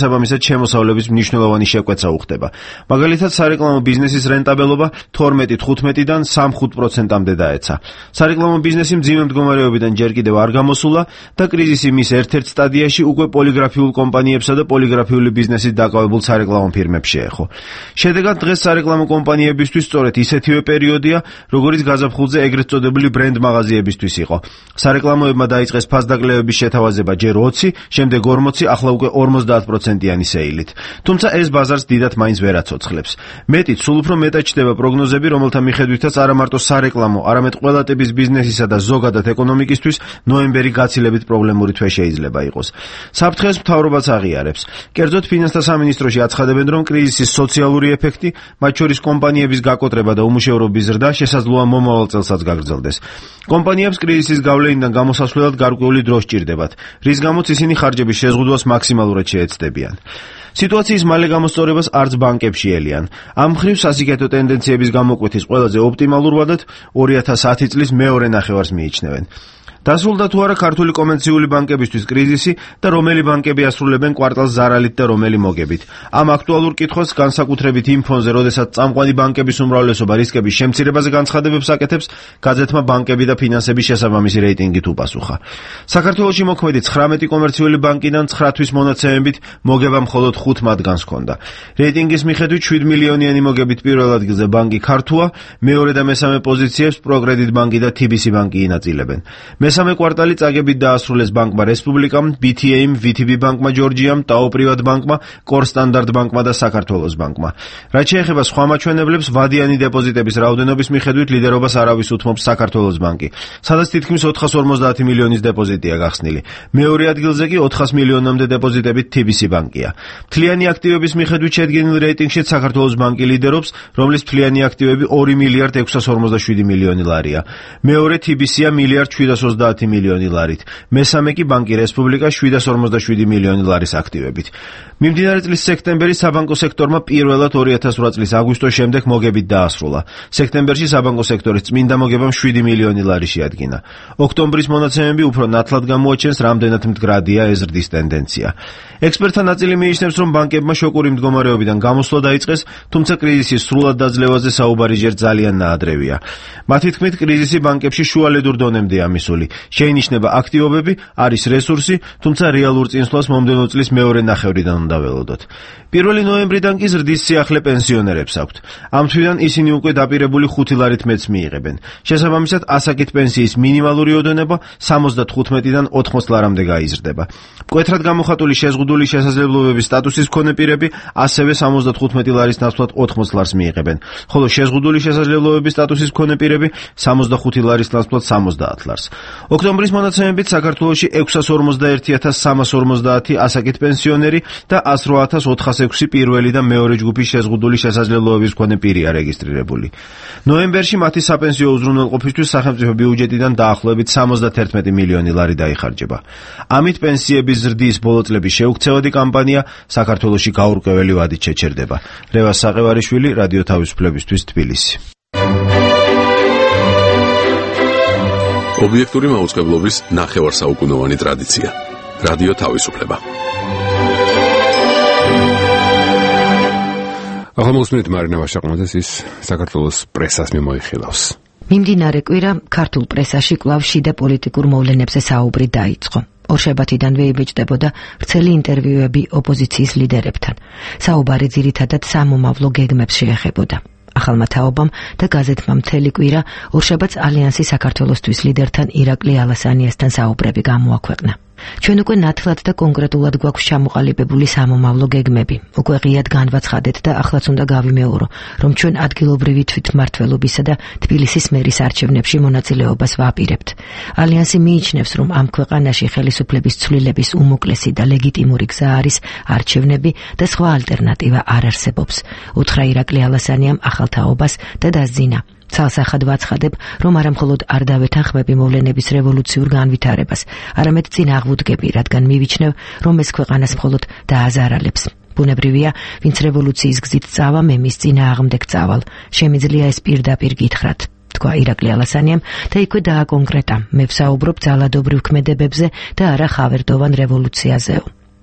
შესაბამისად შემოსავლების მნიშვნელოვანი შეკვეცა უხდება. მაგალითად, სარეკლამო ბიზნესის რენტაბელობა თორმეტი-თხუთმეტიდან სამ-ხუთ პროცენტამდე დაეცა. სარეკლამო ბიზნესი მძიმე მდგომარეობიდან ჯერ კიდევ არ გამოსულა და კრიზისი მის ერთ-ერთ სტადიაში უკვე პოლიგრაფიულ კომპანიებსა და პოლიგრაფიული ბიზნესით დაკავებულ სარეკლამო ფირმებს შეეხო. შედეგად დღეს სარეკლამო კომპანიებისთვის სწორედ ისეთივე პერიოდია, როგორც გაზაფხულზე ეგრეთ წოდებული ბრენდ მაღაზიებისთვის იყო. სარეკლამოებმა დაიწყეს ფასდაკლევების შეთავაზება ჯერ ოცი, შემდეგ ორმოცი, ახლა უკვე ორმოცდაათ პროცენტიანი სეილით. თუმცა ეს ბაზარს დიდად მაინც ვერ აცოცხლებს. მეტიც, სულ უფრო მეტად ჩდება პროგნოზები, რომელთა მიხედვითაც არა მარტო სარეკლამო, არამედ ყველა ტიპის ბიზნესისა და ზოგადად ეკონომიკისთვის ნოემბერი გაცილებით პრობლემური თვე შეიძლება იყოს. საფრთხეს მთავრობაც აღიარებს. კერძოდ ფინანსთა სამინისტროში აცხადებენ, რომ კრიზისის სოციალური ეფექტი, მათ შორის კომპანიების გაკოტრება და უმუშევრობის ზრდა შესაძლოა მომავალ წელსაც გაგრძელდეს. კომპანიებს კრიზისის გავლენიდან გამოსასვლელად გარკვეული დრო სჭირდებათ, რის გამოც ისინი ხარჯების შეზღუდვას მაქსიმალურად შეეცდებიან. სიტუაციის მალე გამოსწორებას არც ბანკებში ელიან. ამ მხრივ სასიკეთო ტენდენციების გამოკვეთის ყველაზე ოპტიმალურ ვადად ორი ათას ათი წლის მეორე ნახევარს მიიჩნევენ. დასრულდა თუ არა ქართული კომერციული ბანკებისთვის კრიზისი და რომელი ბანკები ასრულებენ კვარტალს ზარალით და რომელი მოგებით. ამ აქტუალურ კითხვას განსაკუთრებით იმ ფონზე, როდესაც წამყვანი ბანკების უმრავლესობა რისკების შემცირებაზე განცხადებებს აკეთებს, გაზეთმა ბანკები და ფინანსების შესაბამისი რეიტინგით უპასუხა. საქართველოში მოქმედი ცხრამეტი კომერციული ბანკიდან ცხრათვის მონაცემებით მოგება მხოლოდ ხუთ მათგანს ჰქონდა. რეიტინგის მიხედვით შვიდ მილიონიანი მოგებით პირველ ადგილზე ბანკი ქართუა, მეორე და მესამე პოზიციებს პროკრედიტ ბანკი და თი ბი სი ბანკი ინაწილებენ. მესამე კვარტალი წაგებით დაასრულეს ბანკმა რესპუბლიკამ, ბი თი ეიმ, ვი თი ბი ბანკმა ჯორჯიამ, ტაო პრივატ ბანკმა, კორ სტანდარტ ბანკმა და საქართველოს ბანკმა. რაც შეეხება სხვა მაჩვენებლებს, ვადიანი დეპოზიტების რაოდენობის მიხედვით ლიდერობას არავის უთმობს საქართველოს ბანკი, სადაც თითქმის ოთხას ორმოცდაათი მილიონის დეპოზიტია გახსნილი. მეორე ადგილზე კი ოთხას მილიონამდე დეპოზიტებით თი ბი სი ბანკია. მთლიანი აქტივების მიხედვით შედგენილ რეიტინგში საქართველოს ბანკი ლიდერობს, რომლის მთლიანი აქტივები ორი მილიარდ ექვსას ორმოცდაშვიდი მილიონი ლარია. მეორე თი ბი სია მილიარდ შვიდას ოცდაათი მილიონი ლარით. მესამე კი ბანკი რესპუბლიკა შვიდას ორმოცდაშვიდი მილიონი ლარის აქტივებით. მიმდინარე წლის სექტემბერი საბანკო სექტორმა პირველად ორი ათას რვა წლის აგვისტოს შემდეგ მოგებით დაასრულა. სექტემბერში საბანკო სექტორის წმინდა მოგებამ შვიდი მილიონი ლარი შეადგინა. ოქტომბრის მონაცემები უფრო ნათლად გამოაჩენს, რამდენად მდგრადია ეს ზრდის ტენდენცია. ექსპერტთა ნაწილი მიიჩნევს, რომ ბანკებმა შოკური მდგომარეობიდან გამოსვლა დაიწყეს, თუმცა კრიზისის სრულად დაძლევაზე საუბარი ჯერ ძალიან ნაადრევია. მათი თქმით, კრიზისი ბანკებში შუალედურ დონემდეა მისული. შეინიშნება აქტივობები, არის რესურსი, თუმცა რეალურ წინსვლას მომდევნო წლის მეორე ნახევრიდან უნდა ველოდოთ. პირველი ნოემბრიდან კი ზრდის სიახლე პენსიონერებს აქვთ. ამ თვიდან ისინი უკვე დაპირებული ხუთი ლარით მეც მიიღებენ. შესაბამისად, ასაკით პენსიის მინიმალური ოდენობა სამოცდათხუთმეტიდან ოთხმოც ლარამდე გაიზრდება. მკვეთრად გამოხატული შეზღუდული შესაძლებლობების სტატუსის მქონე პირები ასევე სამოცდათხუთმეტი ლარის ნაცვლად ოთხმოც ლარს მიიღებენ, ხოლო შეზღუდული შესაძლებლობების სტატუსის მქონე პირები სამოცდახუთი ლარის ნაცვლად სამოცდაათ ლარს. ოქტომბრის მონაცემებით საქართველოში ექვსას ორმოცდაერთი ათას სამას ორმოცდაათი ასაკით პენსიონერი და ას რვა ათას ოთხას ექვსი პირველი და მეორე ჯგუფის შეზღუდული შესაძლებლობების მქონე პირია რეგისტრირებული. ნოემბერში მათი საპენსიო უზრუნველყოფისთვის სახელმწიფო ბიუჯეტიდან დაახლოებით სამოცდათერთმეტი მილიონი ლარი დაიხარჯება. ამით პენსიების ზრდის ბოლო წლების შეუქცევადი კამპანია საქართველოში გაურკვეველი ვადით შეჩერდება. რევას საყევარიშვილი, რადიო თავისუფლებისთვის, თბილისი. ობიექტური მაუწყებლობის ნახევარსაუკუნოვანი ტრადიცია. რადიო თავისუფლება. ახლა მოსმენთ მარინა ვაშაყმაძეს, ის საქართველოს პრესას მიმოიხილავს. მიმდინარე კვირა ქართულ პრესაში კვლავ შიდა პოლიტიკურ მოვლენებზე საუბრი დაიწყო. ორშაბათიდანვე იბეჭდებოდა ვრცელი ინტერვიუები ოპოზიციის ლიდერებთან. საუბარი ძირითადად სამომავლო გეგმებს შეეხებოდა. ახალმა თაობამ და გაზეთმა მთელი კვირა ორშაბათს ალიანსის საქართველოსთვის ლიდერთან ირაკლი ალასანიასთან საუბრები გამოაქვეყნა. ჩვენ უკვე ნათლად და კონკრეტულად გვაქვს ჩამოყალიბებული სამომავლო გეგმები. უკვე ღიად განვაცხადეთ და ახლაც უნდა გავიმეორო, რომ ჩვენ ადგილობრივი თვითმმართველობისა და თბილისის მერის არჩევნებში მონაწილეობას ვაპირებთ. ალიანსი მიიჩნევს, რომ ამ ქვეყანაში ხელისუფლების ცვლილების უმოკლესი და ლეგიტიმური გზა არის არჩევნები და სხვა ალტერნატივა არ არსებობს. უთხრა ირაკლი ალასანიამ ახალ თაობას და დასძინა. ცალსახად ვაცხადებ, რომ არა მხოლოდ არ დავეთანხმები მოვლენების რევოლუციურ განვითარებას, არამედ წინ აღვუდგები, რადგან მივიჩნევ, რომ ეს ქვეყანას მხოლოდ დააზარალებს. ბუნებრივია, ვინც რევოლუციის გზით წავა, მე მის წინააღმდეგ წავალ. შემიძლია ეს პირდაპირ გითხრათ, თქვა ირაკლი ალასანიამ და იქვე დააკონკრეტა, მე ვსაუბრობ ძალადობრივ ქმედებებზე და არა ხავერდოვან რევოლუციაზეო.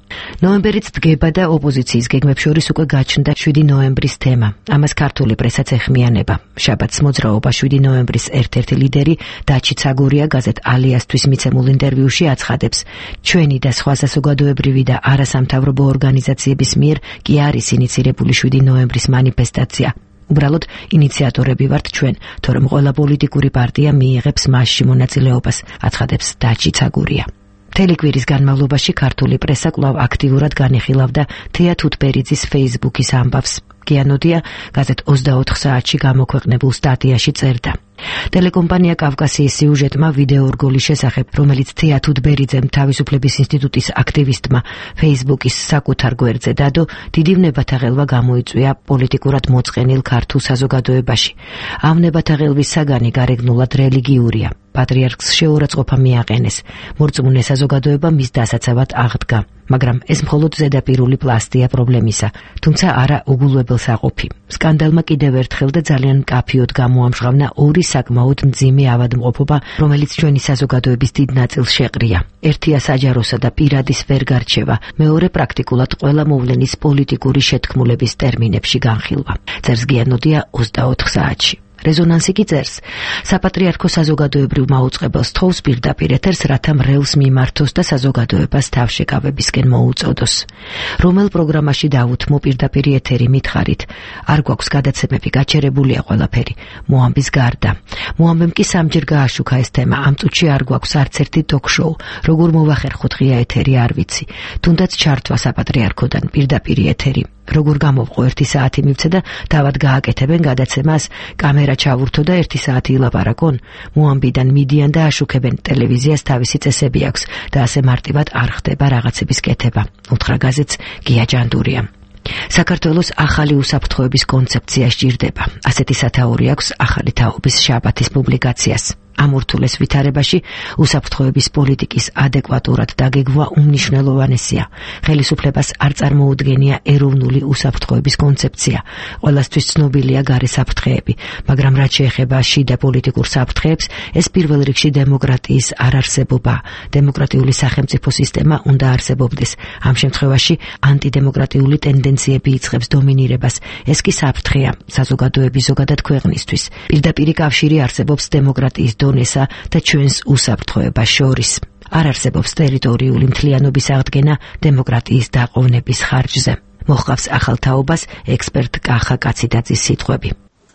ნოემბერიც დგება და ოპოზიციის გეგმებს შორის უკვე გაჩნდა შვიდი ნოემბრის თემა. ამას ქართული პრესაც ეხმიანება. შაბათს მოძრაობა შვიდი ნოემბრის ერთ-ერთი ლიდერი დაჩი ცაგურია გაზეთ ალიასთვის მიცემულ ინტერვიუში აცხადებს, ჩვენი და სხვა საზოგადოებრივი და არასამთავრობო ორგანიზაციების მიერ კი არის ინიცირებული შვიდი ნოემბრის მანიფესტაცია. უბრალოდ ინიციატორები ვართ ჩვენ, თორემ ყველა პოლიტიკური პარტია მიიღებს მასში მონაწილეობას, აცხადებს დაჩი ცაგურია. მთელი კვირის განმავლობაში ქართული პრესა კვლავ აქტიურად განიხილავდა თეა თუთბერიძის Facebook-ის ამბავს. გიანოდია გაზეთ ოცდაოთხ საათში გამოქვეყნებულ სტატიაში წერდა. ტელეკომპანია კავკასიის სიუჟეტმა ვიდეო რგოლის შესახებ, რომელიც თეა თუთბერიძემ თავისუფლების ინსტიტუტის აქტივისტმა Facebook-ის საკუთარ გვერდზე დადო, დიდი ვნებათაღელვა გამოიწვია პოლიტიკურად მოწყენილ ქართულ საზოგადოებაში. ამ ვნებათაღელვის საგანი გარეგნულად რელიგიურია. პატრიარქს შეურაცხყოფა მიაყენეს. მორწმუნე საზოგადოება მის დასაცავად აღდგა. მაგრამ ეს მხოლოდ ზედაპირული პლასტია პრობლემისა, თუმცა არა უგულებელ საყოფი. სკანდალმა კიდევ ერთხელ და ძალიან მკაფიოდ გამოამჟღავნა ორი საკმაოდ მძიმე ავადმყოფობა, რომელიც ჩვენი საზოგადოების დიდ ნაწილს შეყრია. ერთია საჯაროსა და პირადის ვერ გარჩევა, მეორე პრაქტიკულად ყველა მოვლენის პოლიტიკური შეთქმულების ტერმინებში განხილვა. წერს გიანოდია ოცდაოთხ საათში. რეზონანსი კი წერს, საპატრიარქო საზოგადოებრივ მაუწყებელს თხოვს პირდაპირ ეთერს, რათა მრევლს მიმართოს და საზოგადოებას თავშეკავებისკენ მოუწოდოს. რომელ პროგრამაში დავუთმო პირდაპირ ეთერი მითხარით, არ გვაქვს გადაცემები, გაჩერებულია ყველაფერი, მოამბის გარდა. მოამბემ კი სამჯერ გააშუქა ეს თემა, ამ წუთში არ გვაქვს არც ერთი ток-შოუ, როგორ მოვახერხოთ ღია ეთერი არ ვიცი. თუნდაც ჩართვა საპატრიარქოდან პირდაპირ ეთერი. როგორ გამოვყო ერთი საათი მივცე და თავად გააკეთებენ გადაცემას, კამერა ჩავურთო და ერთი საათი ილაპარაკონ, მოამბიდან მიდიან და აშუქებენ, ტელევიზიას თავისი წესები აქვს და ასე მარტივად არ ხდება რაღაცების კეთება. უთხრა გაზეთს გია ჯანდურია. საქართველოს ახალი უსაფრთხოების კონცეფცია სჭირდება. ასეთი სათაური აქვს ახალი თაობის შაბათის პუბლიკაციას. ამ ურთულეს ვითარებაში უსაფრთხოების პოლიტიკის ადეკვატურად დაგეგმვა უმნიშვნელოვანესია. ხელისუფლებას არ წარმოუდგენია ეროვნული უსაფრთხოების კონცეფცია. ყველასთვის ცნობილია გარე საფრთხეები, მაგრამ რაც შეეხება შიდა პოლიტიკურ საფრთხეებს, ეს პირველ რიგში დემოკრატიის არარსებობა. დემოკრატიული სახელმწიფო სისტემა უნდა არსებობდეს. ამ შემთხვევაში ანტიდემოკრატიული ტენდენციები იწყებს დომინირებას. ეს კი საფრთხეა საზოგადოების ზოგადად ქვეყნისთვის. პირდაპირი კავშირი არსებობს დემოკრატიის დონესა და ჩვენს უსაფრთხოებას შორის. არ არსებობს ტერიტორიული მთლიანობის აღდგენა დემოკრატიის დაყოვნების ხარჯზე. მოჰყავს ახალ თაობას ექსპერტ კახა კაციდაძის სიტყვები.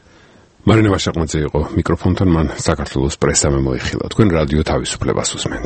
მარინა ვაშაყმაძე იყო მიკროფონთან, მან საქართველოს პრესამ მოიხილა. თქვენ რადიო თავისუფლებას უსმენთ.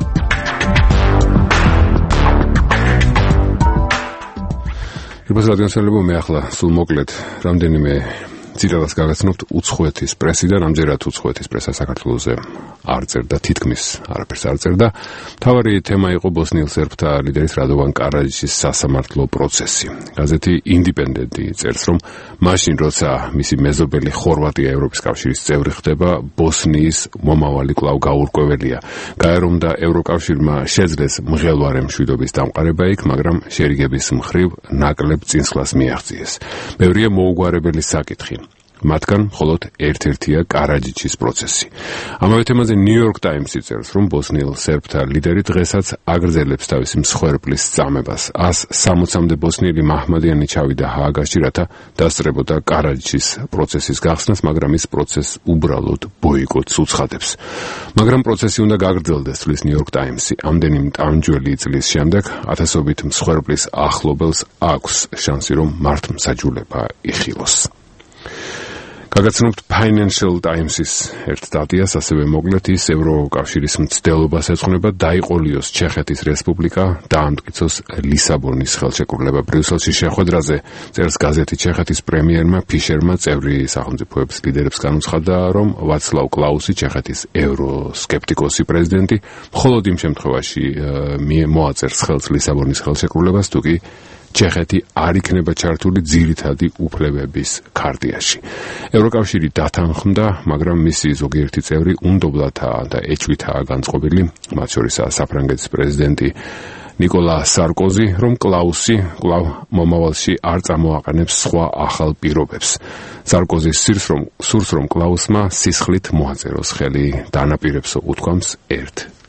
რიბოს რადიოსელებო, მე ახლა სულ მოკლედ რამდენიმე ძირადას გაგაცნობთ უცხოეთის პრესიდან, ამჯერად უცხოეთის პრესა საქართველოზე არ წერდა, თითქმის არაფერს არ წერდა. მთავარი თემა იყო ბოსნიელ სერბთა ლიდერის რადოვან კარაჯიჩის სასამართლო პროცესი. გაზეთი ინდიპენდენტი წერს, რომ მაშინ, როცა მისი მეზობელი ხორვატია ევროპის კავშირის წევრი ხდება, ბოსნიის მომავალი კვლავ გაურკვეველია. გაერომდა ევროკავშირმა შეძლეს მღელვარე მშვიდობის დამყარება იქ, მაგრამ შერიგების მხრივ ნაკლებ წინსვლას მიაღწიეს. ბევრია მოუგვარებელი საკითხი. მათგან მხოლოდ ერთ-ერთია კარაჯიჩის პროცესი. ამავე თემაზე ნიუ-იორკ ტაიმსი წერს, რომ ბოსნიელ სერბთა ლიდერი დღესაც აგრძელებს თავისი მსხვერპლის სწამებას. ასი სამოცამდე ბოსნიელი მაჰმადიანი ჩავიდა ჰააგაში, რათა დასწრებოდა კარაჯიჩის პროცესის გახსნას, მაგრამ ის პროცესს უბრალოდ ბოიკოტს უცხადებს. მაგრამ პროცესი უნდა გაგრძელდეს, თვლის ნიუ-იორკ ტაიმსი. ამდენი მტამჯველი წლის შემდეგ ათასობით მსხვერპლის ახლობელს აქვს შანსი, რომ მართლმსაჯულება იხილოს. გაგაცნობთ Financial Times-ის ერთ სტატიას, ასევე მოკლედ ის ევროკავშირის მცდელობას ეძღვნება დაიყოლიოს ჩეხეთის რესპუბლიკა, დაამტკიცოს ლისაბონის ხელშეკრულება. ბრიუსელში შეხვედრაზე წერს გაზეთი, ჩეხეთის პრემიერმა ფიშერმა წევრი სახელმწიფოების ლიდერებს განუცხადა, რომ ვაცლავ კლაუსი, ჩეხეთის ევროსკეპტიკოსი პრეზიდენტი, მხოლოდ იმ შემთხვევაში მოაწერს ხელს ლისაბონის ხელშეკრულებას, თუ კი ჩეხეთი არ იქნება ჩართული ძირითადი უფლებების ქარტიაში. ევროკავშირი დათანხმდა, მაგრამ მისი ზოგიერთი წევრი უნდობლათაა და ეჭვითაა განწყობილი, მათ შორისაა საფრანგეთის პრეზიდენტი ნიკოლა სარკოზი, რომ კლაუსი კვლავ მომავალში არ წამოაყენებს სხვა ახალ პირობებს. სარკოზის სურს, რომ სურს რომ კლაუსმა სისხლით მოაწეროს ხელი, დანაპირებსო უთქვამს ერთ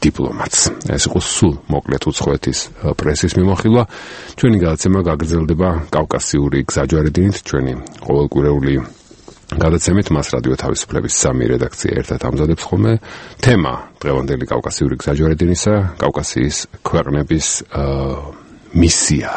დიპლომატს. ეს იყო სულ მოკლედ უცხოეთის პრესის მიმოხილვა. ჩვენი გადაცემა გაგრძელდება კავკასიური გზაჯვარედინით, ჩვენი ყოველკვირეული გადაცემით მას რადიო თავისუფლების სამი რედაქცია ერთად ამზადებს ხოლმე. თემა დღევანდელი კავკასიური გზაჯვარედინისა, კავკასიის ქვეყნების მისია.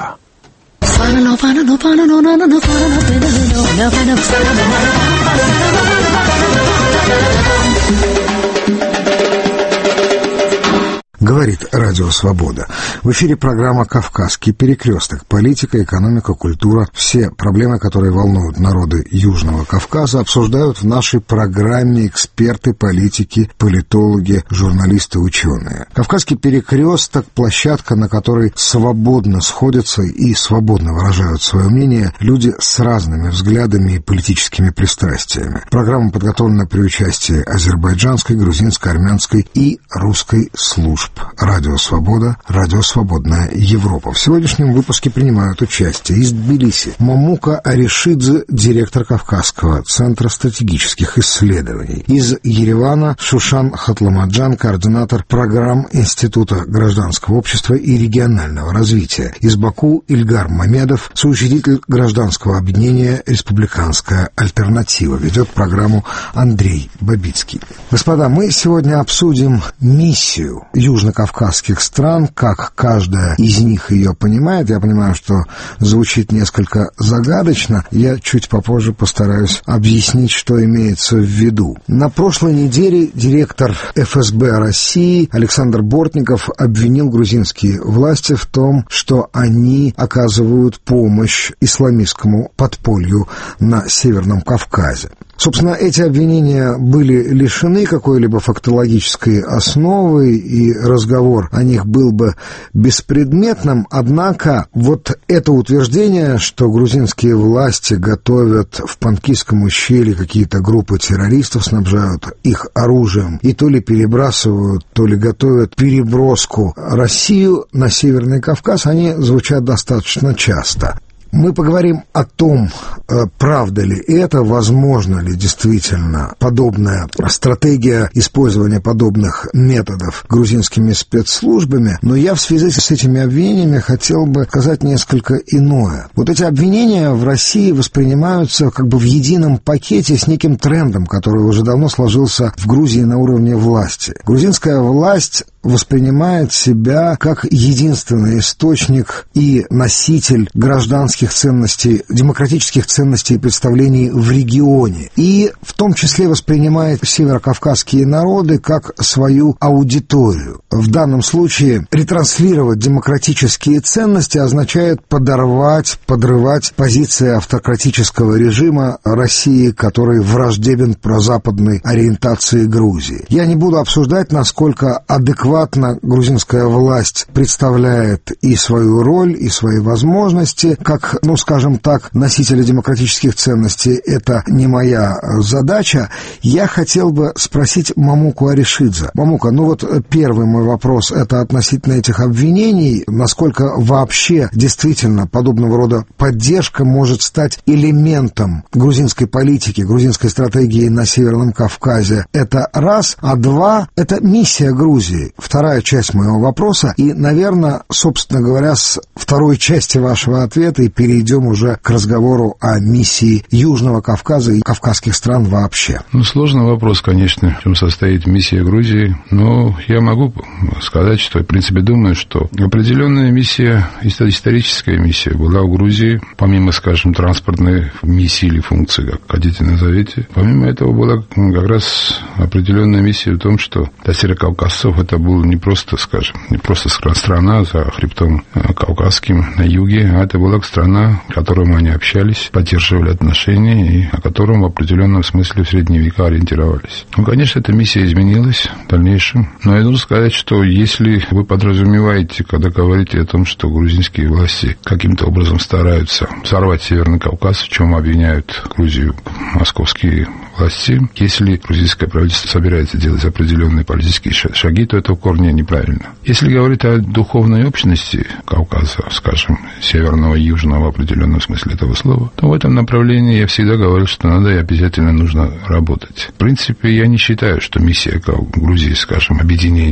Говорит Радио Свобода. В эфире программа «Кавказский перекресток». Политика, экономика, культура. Все проблемы, которые волнуют народы Южного Кавказа, обсуждают в нашей программе эксперты, политики, политологи, журналисты, ученые. «Кавказский перекресток» — площадка, на которой свободно сходятся и свободно выражают свое мнение люди с разными взглядами и политическими пристрастиями. Программа подготовлена при участии азербайджанской, грузинской, армянской и русской служб. Радио Свобода, Радио Свободная Европа. В сегодняшнем выпуске принимают участие из Тбилиси Мамука Аришидзе, директор Кавказского центра стратегических исследований. Из Еревана Шушан Хатламаджан, координатор программ Института гражданского общества и регионального развития. Из Баку Ильгар Мамедов, соучредитель гражданского объединения «Республиканская альтернатива». Ведет программу Андрей Бабицкий. Господа, мы сегодня обсудим миссию южнокавказских стран, как каждая из них ее понимает. Я понимаю, что звучит несколько загадочно. Я чуть попозже постараюсь объяснить, что имеется в виду. На прошлой неделе директор эф эс бэ России Александр Бортников обвинил грузинские власти в том, что они оказывают помощь исламистскому подполью на Северном Кавказе. Собственно, эти обвинения были лишены какой-либо фактологической основы, и разговор о них был бы беспредметным, однако вот это утверждение, что грузинские власти готовят в Панкисском ущелье какие-то группы террористов, снабжают их оружием и то ли перебрасывают, то ли готовят переброску Россию на Северный Кавказ, они звучат достаточно часто. Мы поговорим о том, правда ли это, возможно ли действительно подобная стратегия использования подобных методов грузинскими спецслужбами, но я в связи с этими обвинениями хотел бы сказать несколько иное. Вот эти обвинения в России воспринимаются как бы в едином пакете с неким трендом, который уже давно сложился в Грузии на уровне власти. Грузинская власть воспринимает себя как единственный источник и носитель гражданских ценностей, демократических ценностей и представлений в регионе. И в том числе воспринимает северокавказские народы как свою аудиторию. В данном случае ретранслировать демократические ценности означает подорвать, подрывать позиции автократического режима России, который враждебен прозападной ориентации Грузии. Я не буду обсуждать, насколько адекватно грузинская власть представляет и свою роль, и свои возможности, как, ну, скажем так, носители демократических ценностей. Это не моя задача. Я хотел бы спросить Мамуку Аришидзе. Мамука, ну вот первый мой вопрос, это относительно этих обвинений, насколько вообще действительно подобного рода поддержка может стать элементом грузинской политики, грузинской стратегии на Северном Кавказе. Это раз, а два, это миссия Грузии. Вторая часть моего вопроса, и, наверное, собственно говоря, с второй части вашего ответа и перейдем уже к разговору о миссии Южного Кавказа и кавказских стран вообще. Ну, сложный вопрос, конечно, в чем состоит миссия Грузии, но я могу сказать, что, в принципе, думаю, что определенная миссия, историческая миссия была у Грузии, помимо, скажем, транспортной миссии или функции, как хотите назовите, помимо этого была как раз определенная миссия в том, что для северокавказцев это был не просто, скажем, не просто страна за хребтом кавказским на юге, а это была страна, с которой они общались, поддерживали отношения и о котором в определенном смысле в средние века ориентировались. Ну, конечно, эта миссия изменилась в дальнейшем, но я должен сказать, что если вы подразумеваете, когда говорите о том, что грузинские власти каким-то образом стараются сорвать Северный Кавказ, в чем обвиняют Грузию московские власти, если грузинское правительство собирается делать определенные политические шаги, то это в корне неправильно. Если говорить о духовной общности Кавказа, скажем, северного и южного в определенном смысле этого слова, то в этом направлении я всегда говорил, что надо и обязательно нужно работать. В принципе, я не считаю, что миссия Грузии, скажем, объединение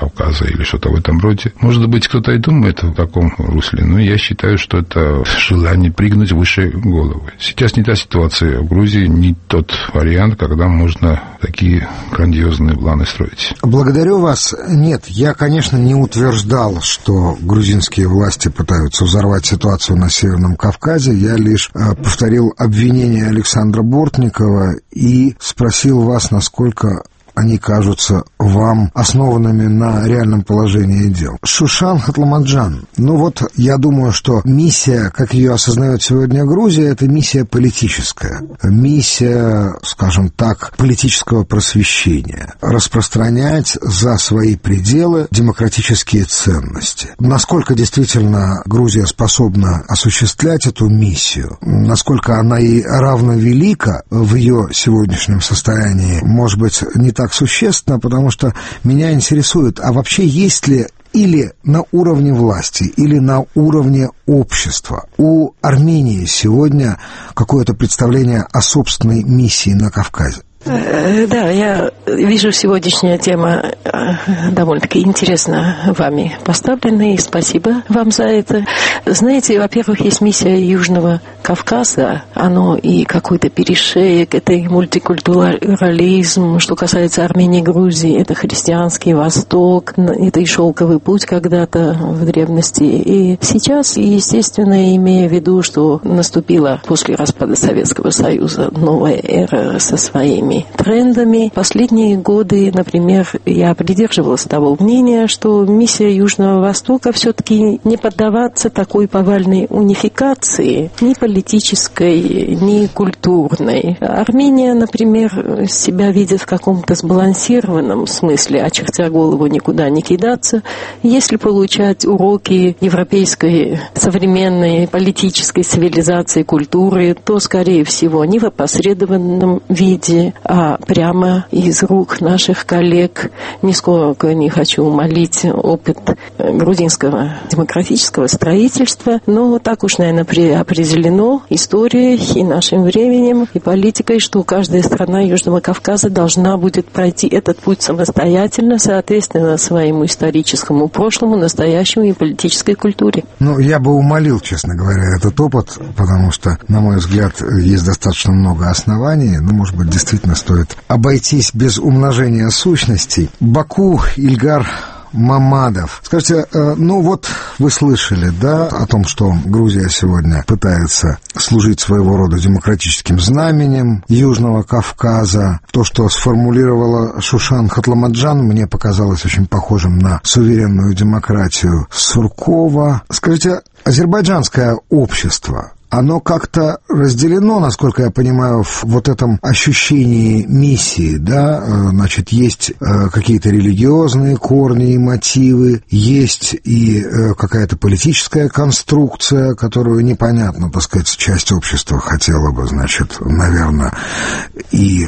Кавказа или что-то в этом роде. Может быть, кто-то и думает в таком русле, но я считаю, что это желание прыгнуть выше головы. Сейчас не та ситуация в Грузии, не тот вариант, когда можно такие грандиозные планы строить. Благодарю вас. Нет, я, конечно, не утверждал, что грузинские власти пытаются взорвать ситуацию на Северном Кавказе. Я лишь э, повторил обвинения Александра Бортникова и спросил вас, насколько они кажутся вам основанными на реальном положении дел. Шушан Хатламаджан. Ну вот, я думаю, что миссия, как ее осознает сегодня Грузия, это миссия политическая. Миссия, скажем так, политического просвещения. Распространять за свои пределы демократические ценности. Насколько действительно Грузия способна осуществлять эту миссию, насколько она ей равновелика в ее сегодняшнем состоянии, может быть, не так существенно, потому что меня интересует, а вообще есть ли или на уровне власти, или на уровне общества у Армении сегодня какое-то представление о собственной миссии на Кавказе? Да, я вижу, сегодняшняя тема довольно-таки интересно вами поставлена, и спасибо вам за это. Знаете, во-первых, есть миссия Южного Кавказа, оно и какой-то перешеек, это и мультикультурализм, что касается Армении и Грузии, это христианский Восток, это и шелковый путь когда-то в древности. И сейчас, естественно, имея в виду, что наступила после распада Советского Союза новая эра со своими трендами. Последние годы, например, я придерживалась того мнения, что миссия Южного Востока все-таки не поддаваться такой повальной унификации, ни политической, ни культурной. Армения, например, себя видит в каком-то сбалансированном смысле, очертя голову никуда не кидаться. Если получать уроки европейской современной политической цивилизации, культуры, то, скорее всего, не в опосредованном виде, а прямо из рук наших коллег. Нисколько не хочу умалить опыт грузинского демократического строительства, но так уж, наверное, определено историей и нашим временем, и политикой, что каждая страна Южного Кавказа должна будет пройти этот путь самостоятельно, соответственно, своему историческому прошлому, настоящему и политической культуре. Ну, я бы умалил, честно говоря, этот опыт, потому что, на мой взгляд, есть достаточно много оснований, ну, может быть, действительно стоит обойтись без умножения сущностей. Баку Ильгар Мамадов. Скажите, ну вот вы слышали, да, о том, что Грузия сегодня пытается служить своего рода демократическим знаменем Южного Кавказа. То, что сформулировала Шушан Хатламаджан, мне показалось очень похожим на суверенную демократию Суркова. Скажите, азербайджанское общество, оно как-то разделено, насколько я понимаю, в вот этом ощущении миссии, да, значит, есть какие-то религиозные корни и мотивы, есть и какая-то политическая конструкция, которую непонятно, так сказать, часть общества хотела бы, значит, наверное, и э,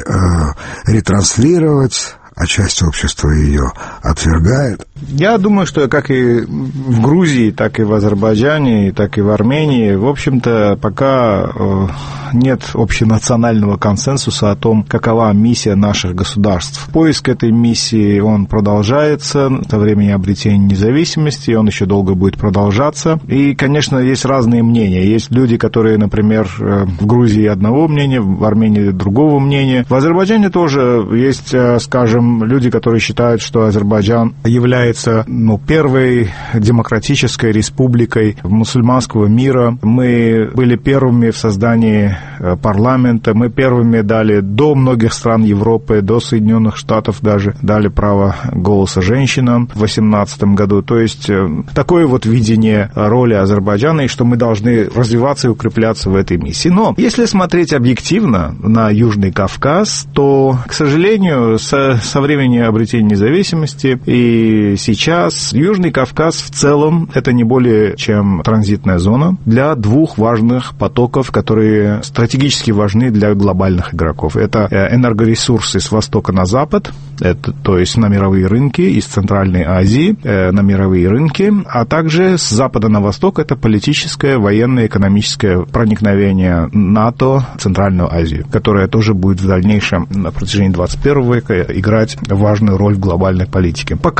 ретранслировать, а часть общества ее отвергает. Я думаю, что как и в Грузии, так и в Азербайджане, так и в Армении, в общем-то, пока э, нет общенационального консенсуса о том, какова миссия наших государств. Поиск этой миссии, он продолжается со времени обретения независимости, он еще долго будет продолжаться. И, конечно, есть разные мнения. Есть люди, которые, например, в Грузии одного мнения, в Армении другого мнения. В Азербайджане тоже есть, скажем, люди, которые считают, что Азербайджан является, ну, первой демократической республикой мусульманского мира. Мы были первыми в создании парламента, мы первыми дали до многих стран Европы, до Соединенных Штатов даже, дали право голоса женщинам в две тысячи восемнадцатом году. То есть такое вот видение роли Азербайджана, и что мы должны развиваться и укрепляться в этой миссии. Но если смотреть объективно на Южный Кавказ, то, к сожалению, со, со времени обретения независимости и сейчас Южный Кавказ в целом это не более чем транзитная зона для двух важных потоков, которые стратегически важны для глобальных игроков. Это энергоресурсы с востока на запад, это, то есть на мировые рынки, из Центральной Азии э, на мировые рынки, а также с запада на восток это политическое, военное, экономическое проникновение НАТО в Центральную Азию, которое тоже будет в дальнейшем на протяжении двадцать первого века играть важную роль в глобальной политике. Пока что, к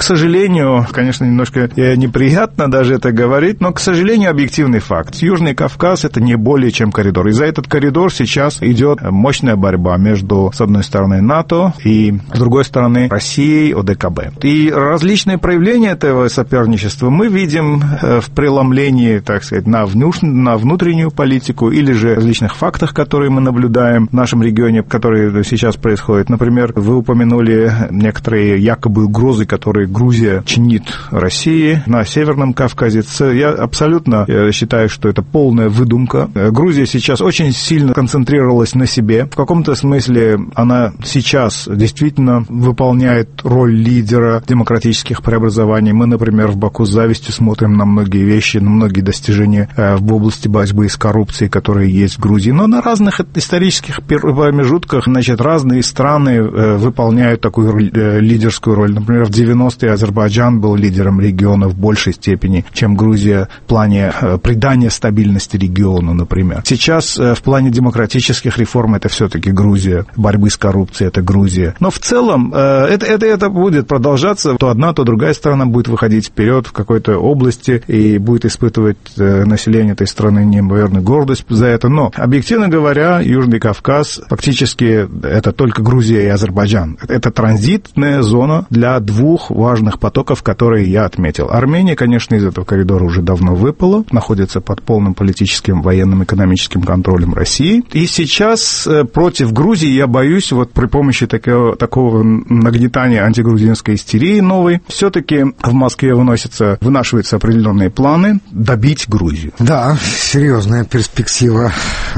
сожалению, конечно, немножко неприятно даже это говорить, но, к сожалению, объективный факт. Южный Кавказ – это не более чем коридор. И за этот коридор сейчас идет мощная борьба между, с одной стороны, НАТО и, с другой стороны, Россией, ОДКБ. И различные проявления этого соперничества мы видим в преломлении, так сказать, на, внуш... на внутреннюю политику или же различных фактах, которые мы наблюдаем в нашем регионе, которые сейчас происходят. Например, вы упомянули некоторые якобы угрозы, которые Грузия чинит России на Северном Кавказе. Я абсолютно считаю, что это полная выдумка. Грузия сейчас очень сильно концентрировалась на себе. В каком-то смысле она сейчас действительно выполняет роль лидера демократических преобразований. Мы, например, в Баку с завистью смотрим на многие вещи, на многие достижения в области борьбы с коррупцией, которые есть в Грузии. Но на разных исторических промежутках, значит, разные страны выполняют такую лидерскую роль. Например, в девяностые Азербайджан был лидером региона в большей степени, чем Грузия в плане придания стабильности региону, например. Сейчас в плане демократических реформ это все-таки Грузия, борьбы с коррупцией это Грузия. Но в целом это, это, это будет продолжаться. То одна, то другая сторона будет выходить вперед в какой-то области и будет испытывать население этой страны неимоверную гордость за это. Но, объективно говоря, Южный Кавказ фактически это только Грузия и Азербайджан. Это транзитная зона для двух важных потоков, которые я отметил. Армения, конечно, из этого коридора уже давно выпала, находится под полным политическим, военным, экономическим контролем России. И сейчас против Грузии, я боюсь, вот при помощи такого, такого нагнетания антигрузинской истерии новой, все-таки в Москве выносятся, вынашиваются определенные планы добить Грузию. Да, серьезная перспектива.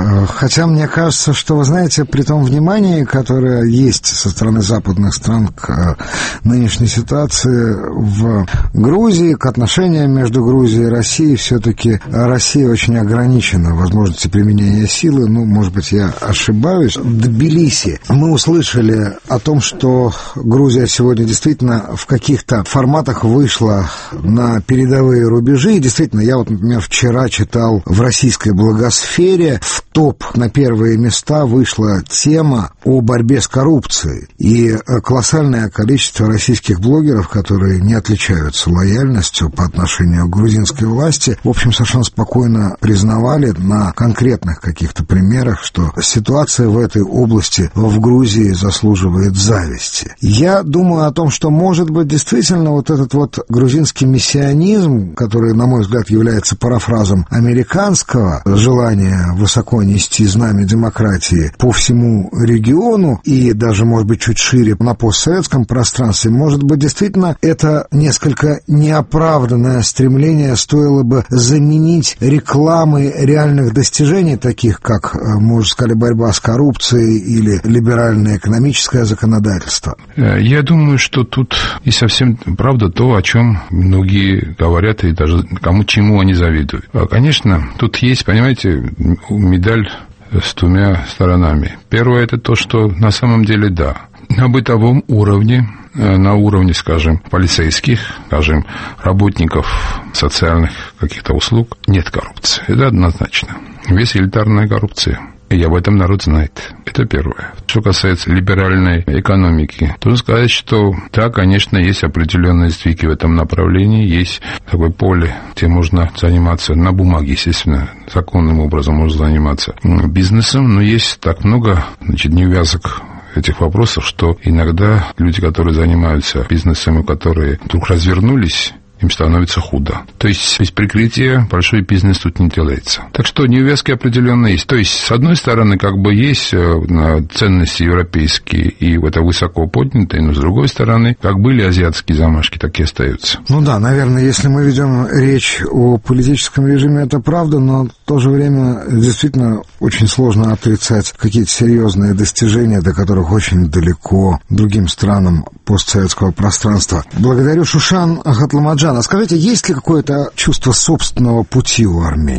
Хотя мне кажется, что, вы знаете, при том внимании, которое есть со стороны западных стран к нынешней ситуации в Грузии, к отношениям между Грузией и Россией, все-таки Россия очень ограничена в возможности применения силы. Ну, может быть, я ошибаюсь. В Тбилиси мы услышали о том, что Грузия сегодня действительно в каких-то форматах вышла на передовые рубежи. И действительно, я вот, например, вчера читал в российской блогосфере, в топ на первые места вышла тема о борьбе с коррупцией. И колоссальное количество российских блогеров, которые не отличаются лояльностью по отношению к грузинской власти, в общем, совершенно спокойно признавали на конкретных каких-то примерах, что ситуация в этой области в Грузии заслуживает зависти. Я думаю о том, что, может быть, действительно вот этот вот грузинский мессианизм, который, на мой взгляд, является парафразом американского желания высоко нести знамя демократии по всему региону и даже, может быть, чуть шире на постсоветском пространстве, может быть, действительно это несколько неоправданное стремление стоило бы заменить рекламой реальных достижений, таких как, мы уже сказали, борьба с коррупцией или либеральное экономическое законодательство. Я думаю, что тут и совсем правда то, о чем многие говорят и даже кому чему они завидуют. Конечно, тут есть, понимаете, медаль с двумя сторонами. Первое – это то, что на самом деле да, на бытовом уровне, на уровне, скажем, полицейских, скажем, работников социальных каких-то услуг нет коррупции. Это однозначно. Весь элитарная коррупция. И об этом народ знает. Это первое. Что касается либеральной экономики, то сказать, что да, конечно, есть определенные сдвиги в этом направлении, есть такое поле, где можно заниматься на бумаге, естественно, законным образом можно заниматься бизнесом, но есть так много, значит, неувязок этих вопросов, что иногда люди, которые занимаются бизнесом и которые вдруг развернулись, им становится худо. То есть без прикрытия большой бизнес тут не делается. Так что неувязки определенно есть. То есть, с одной стороны, как бы есть ценности европейские, и это высоко поднятые, но с другой стороны, как были азиатские замашки, так и остаются. Ну да, наверное, если мы ведем речь о политическом режиме, это правда, но в то же время действительно очень сложно отрицать какие-то серьезные достижения, до которых очень далеко другим странам постсоветского пространства. Благодарю, Шушан Гатламаджан. А скажите, есть ли какое-то чувство собственного пути у Армении?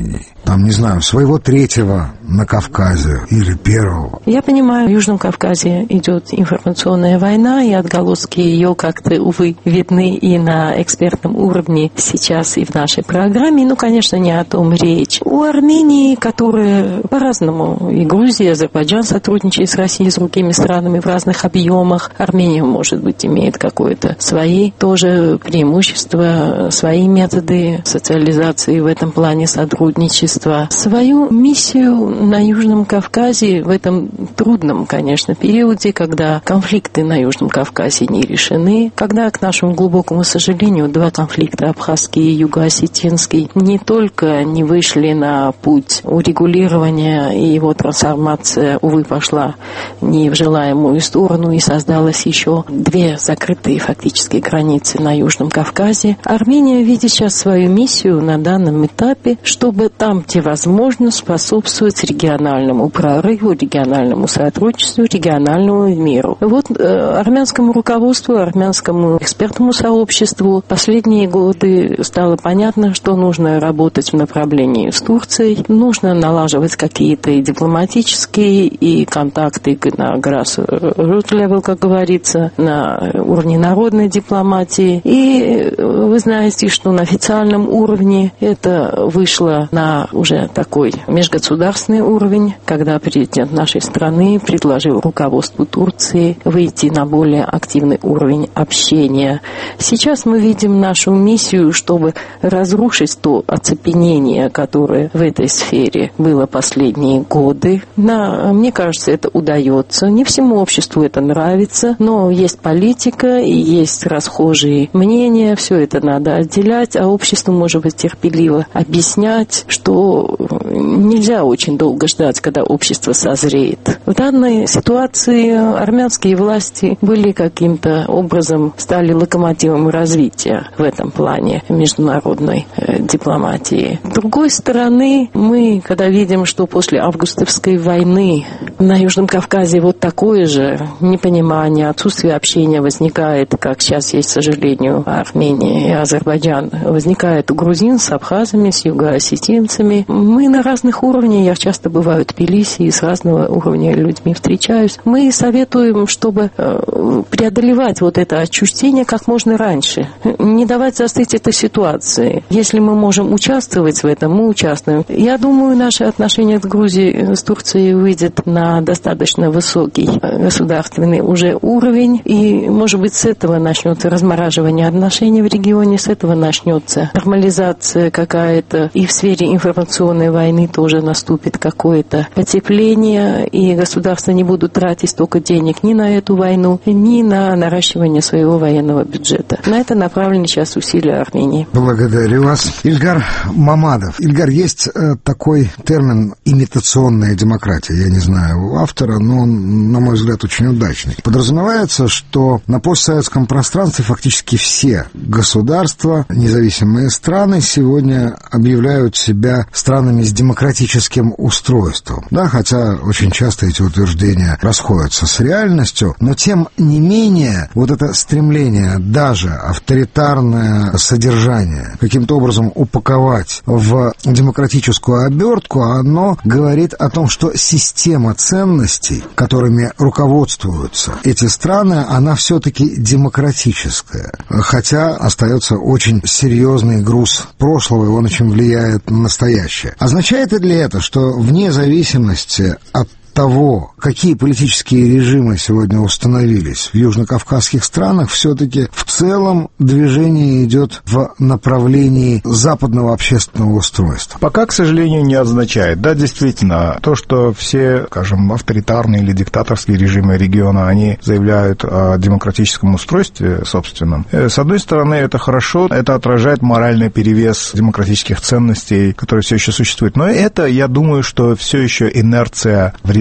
там, не знаю, своего третьего на Кавказе или первого? Я понимаю, в Южном Кавказе идет информационная война, и отголоски ее как-то, увы, видны и на экспертном уровне сейчас, и в нашей программе. Ну, конечно, не о том речь. У Армении, которая по-разному, и Грузия, и Азербайджан сотрудничает с Россией, с другими странами в разных объемах. Армения, может быть, имеет какое-то свои тоже преимущества, свои методы социализации в этом плане сотрудничества. Свою миссию на Южном Кавказе в этом трудном, конечно, периоде, когда конфликты на Южном Кавказе не решены, когда, к нашему глубокому сожалению, два конфликта, абхазский и юго-осетинский, не только не вышли на путь урегулирования, и его трансформация, увы, пошла не в желаемую сторону, и создалось еще две закрытые фактически границы на Южном Кавказе. Армения видит сейчас свою миссию на данном этапе, чтобы там, где возможно, способствовать региональному прорыву, региональному сотрудничеству, региональному миру. Вот э, армянскому руководству, армянскому экспертному сообществу последние годы стало понятно, что нужно работать в направлении с Турцией, нужно налаживать какие-то и дипломатические, и контакты на grassroots level, как говорится, на уровне народной дипломатии. И вы знаете, что на официальном уровне это вышло на уже такой межгосударственный уровень, когда президент нашей страны предложил руководству Турции выйти на более активный уровень общения. Сейчас мы видим нашу миссию, чтобы разрушить то оцепенение, которое в этой сфере было последние годы. На, мне кажется, это удается. Не всему обществу это нравится, но есть политика и есть расхожие мнения, все это надо отделять, а обществу, может быть, терпеливо объяснять, что нельзя очень долго ждать, когда общество созреет. В данной ситуации армянские власти были каким-то образом, стали локомотивом развития в этом плане международной э, дипломатии. С другой стороны, мы, когда видим, что после августовской войны на Южном Кавказе вот такое же непонимание, отсутствие общения возникает, как сейчас есть, к сожалению, Армения и Азербайджан, возникает у грузин с абхазами, с юго-осетинцами. Мы на разных уровнях, я часто бываю в Тбилиси и с разного уровня людьми встречаюсь. Мы советуем, чтобы преодолевать вот это отчуждение как можно раньше, не давать застыть этой ситуации. Если мы можем участвовать в этом, мы участвуем. Я думаю, наши отношения с Грузией, с Турцией выйдет на достаточно высокий государственный уже уровень, и, может быть, с этого начнется размораживание отношений в регионе, с этого начнется нормализация какая-то, и в сфере информационной войны тоже наступит какое-то потепление, и государства не будут тратить столько денег ни на эту войну, ни на наращивание своего военного бюджета. На это направлены сейчас усилия Армении. Благодарю вас. Ильгар Мамадов. Ильгар, есть э, такой термин «имитационная демократия». Я не знаю у автора, но он, на мой взгляд, очень удачный. Подразумевается, что на постсоветском пространстве фактически все государства, независимые страны, сегодня объявляют себя странами с демократическим устройством. Да, хотя очень часто эти утверждения расходятся с реальностью, но тем не менее вот это стремление даже авторитарное содержание каким-то образом упаковать в демократическую обертку, оно говорит о том, что система ценностей, которыми руководствуются эти страны, она все-таки демократическая, хотя остается очень серьезный груз прошлого, и он очень влияет на настоящее. Означает ли это, что вне зависимости от того, какие политические режимы сегодня установились в южнокавказских странах, все-таки в целом движение идет в направлении западного общественного устройства? Пока, к сожалению, не означает. Да, действительно, то, что все, скажем, авторитарные или диктаторские режимы региона, они заявляют о демократическом устройстве собственном. С одной стороны, это хорошо, это отражает моральный перевес демократических ценностей, которые все еще существуют. Но это, я думаю, что все еще инерция времен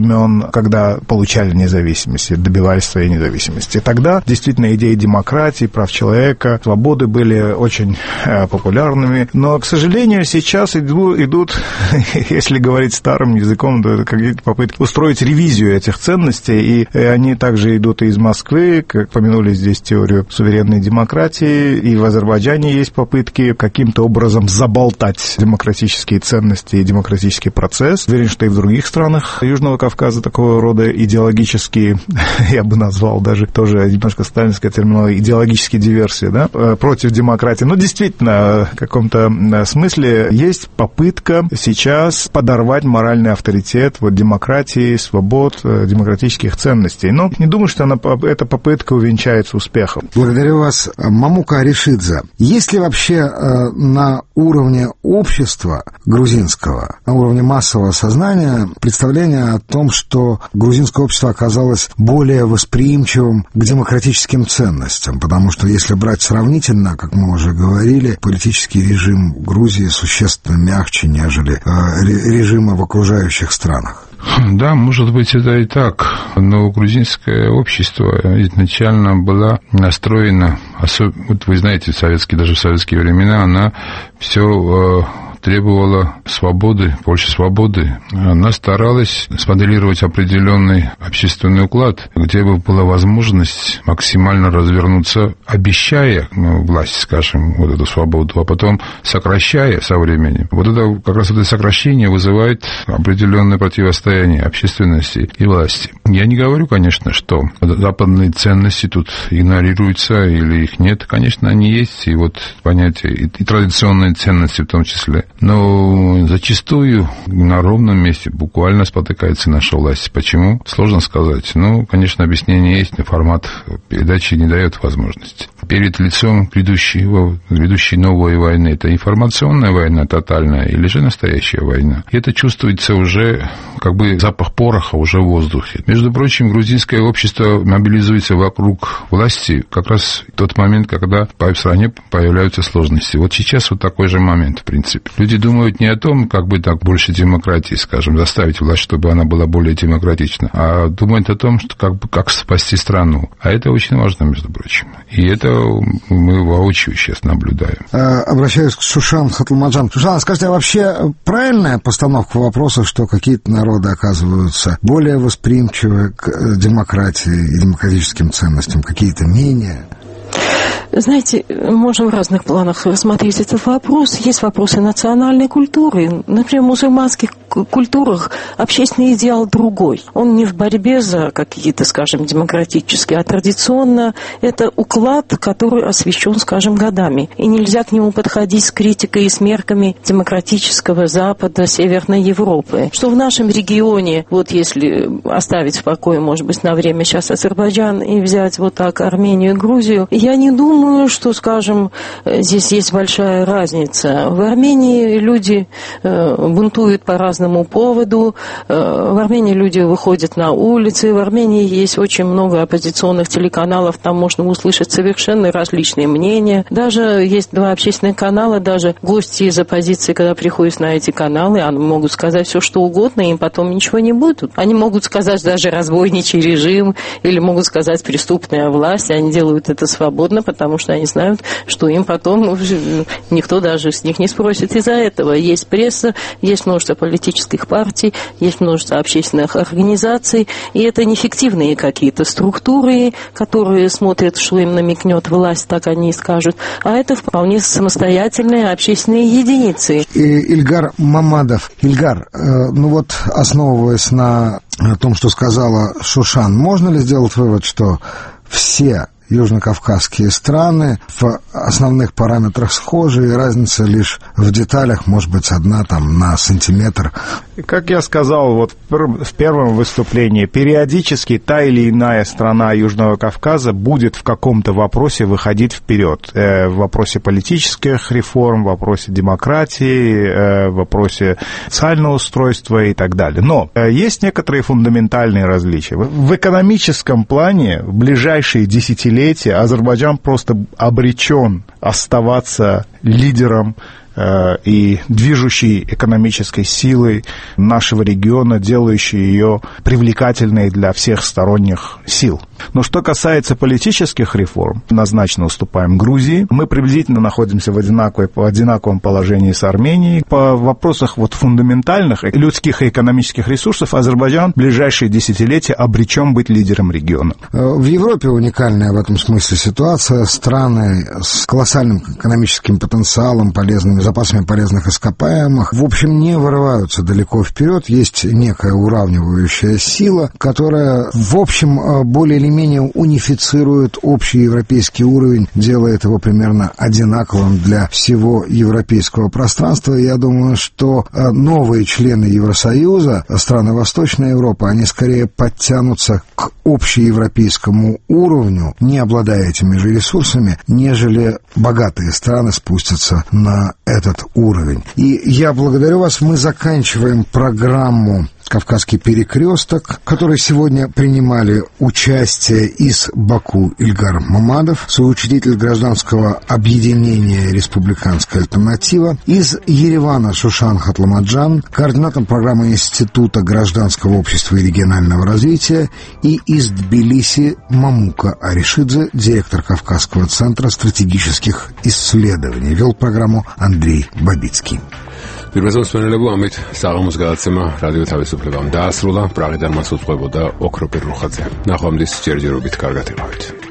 времен, когда получали независимость, добивались своей независимости. Тогда действительно идеи демократии, прав человека, свободы были очень популярными. Но, к сожалению, сейчас идут, идут если говорить старым языком, то это какие-то попытки устроить ревизию этих ценностей, и они также идут и из Москвы, как помянули здесь теорию суверенной демократии, и в Азербайджане есть попытки каким-то образом заболтать демократические ценности и демократический процесс. Уверен, что и в других странах Южного Кавказа такого рода идеологические, я бы назвал даже тоже немножко сталинская терминология, идеологические диверсии, да, против демократии. Но действительно, в каком-то смысле есть попытка сейчас подорвать моральный авторитет вот, демократии, свобод, демократических ценностей. Но не думаю, что она, эта попытка увенчается успехом. Благодарю вас, Мамука Аришидзе. Есть ли вообще на уровне общества грузинского, на уровне массового сознания представление о том, что грузинское общество оказалось более восприимчивым к демократическим ценностям? Потому что если брать сравнительно, как мы уже говорили, политический режим Грузии существенно мягче, нежели режимы в окружающих странах. Да, может быть, это и так, но грузинское общество изначально было настроено, вот вы знаете, советские, даже в советские времена, она все требовала свободы, больше свободы. Она старалась смоделировать определенный общественный уклад, где бы была возможность максимально развернуться, обещая ну, власть, скажем, вот эту свободу, а потом сокращая со временем. Вот это как раз это сокращение вызывает определенное противостояние общественности и власти. Я не говорю, конечно, что западные ценности тут игнорируются или их нет. Конечно, они есть, и вот понятие, и, и традиционные ценности в том числе. Но зачастую на ровном месте буквально спотыкается наша власть. Почему? Сложно сказать. Ну, конечно, объяснение есть, но формат передачи не дает возможности. Перед лицом грядущей, грядущей новой войны, это информационная война тотальная или же настоящая война. И это чувствуется уже, как бы запах пороха уже в воздухе. Между прочим, грузинское общество мобилизуется вокруг власти как раз в тот момент, когда в стране появляются сложности. Вот сейчас вот такой же момент, в принципе. Люди думают не о том, как бы так больше демократии, скажем, заставить власть, чтобы она была более демократична, а думают о том, что как бы как спасти страну. А это очень важно, между прочим. И это мы воочию сейчас наблюдаем. Обращаюсь к Шушан Хатылмаджан. Шушан, скажите, а вообще правильная постановка вопроса, что какие-то народы оказываются более восприимчивы к демократии и демократическим ценностям, какие-то менее? Знаете, можем в разных планах рассмотреть этот вопрос. Есть вопросы национальной культуры. Например, в мусульманских культурах общественный идеал другой. Он не в борьбе за какие-то, скажем, демократические, а традиционно это уклад, который освящен, скажем, годами. И нельзя к нему подходить с критикой и с мерками демократического Запада, Северной Европы. Что в нашем регионе, вот если оставить в покое, может быть, на время сейчас Азербайджан и взять вот так Армению и Грузию, я не думаю, Думаю, что, скажем, здесь есть большая разница. В Армении люди бунтуют по разному поводу, в Армении люди выходят на улицы, в Армении есть очень много оппозиционных телеканалов, там можно услышать совершенно различные мнения. Даже есть два общественных канала, даже гости из оппозиции, когда приходят на эти каналы, они могут сказать все, что угодно, им потом ничего не будет. Они могут сказать даже разбойничий режим, или могут сказать преступная власть, они делают это свободно, потому потому что они знают, что им потом никто даже с них не спросит из-за этого. Есть пресса, есть множество политических партий, есть множество общественных организаций, и это не фиктивные какие-то структуры, которые смотрят, что им намекнет власть, так они и скажут, а это вполне самостоятельные общественные единицы. И Ильгар Мамадов. Ильгар, ну вот, основываясь на том, что сказала Шушан, можно ли сделать вывод, что все южнокавказские страны в основных параметрах схожи, и разница лишь в деталях, может быть, одна там на сантиметр? Как я сказал вот в первом выступлении, периодически та или иная страна Южного Кавказа будет в каком-то вопросе выходить вперед. В вопросе политических реформ, в вопросе демократии, в вопросе социального устройства и так далее. Но есть некоторые фундаментальные различия. В экономическом плане в ближайшие десятилетия Азербайджан просто обречен оставаться лидером и движущей экономической силой нашего региона, делающей ее привлекательной для всех сторонних сил. Но что касается политических реформ, однозначно уступаем Грузии. Мы приблизительно находимся в, одинаковой, в одинаковом положении с Арменией. По вопросах вот фундаментальных людских и экономических ресурсов Азербайджан в ближайшие десятилетия обречен быть лидером региона. В Европе уникальная в этом смысле ситуация. Страны с колоссальным экономическим потенциалом, полезными запасами полезных ископаемых, в общем, не вырываются далеко вперед. Есть некая уравнивающая сила, которая, в общем, более или менее унифицирует общий европейский уровень, делает его примерно одинаковым для всего европейского пространства. Я думаю, что новые члены Евросоюза, страны Восточной Европы, они скорее подтянутся к общеевропейскому уровню, не обладая этими же ресурсами, нежели богатые страны спустятся на этот уровень. И я благодарю вас. Мы заканчиваем программу «Кавказский перекресток», в которой сегодня принимали участие из Баку Ильгар Мамадов, соучредитель гражданского объединения «Республиканская альтернатива», из Еревана Шушан Хатламаджан, координатор программы Института гражданского общества и регионального развития, и из Тбилиси Мамука Аришидзе, директор Кавказского центра стратегических исследований. Вел программу Андрей Бабицкий. პირველ მსმენელებო, ამით საღამოს გადაცემა რადიო თავისუფლებამ დაასრულა. პრაღიდან მას უძღვებოდა ოქროპირ რუხაძე. ნახვამდის ჯერჯერობით კარგად იყავით.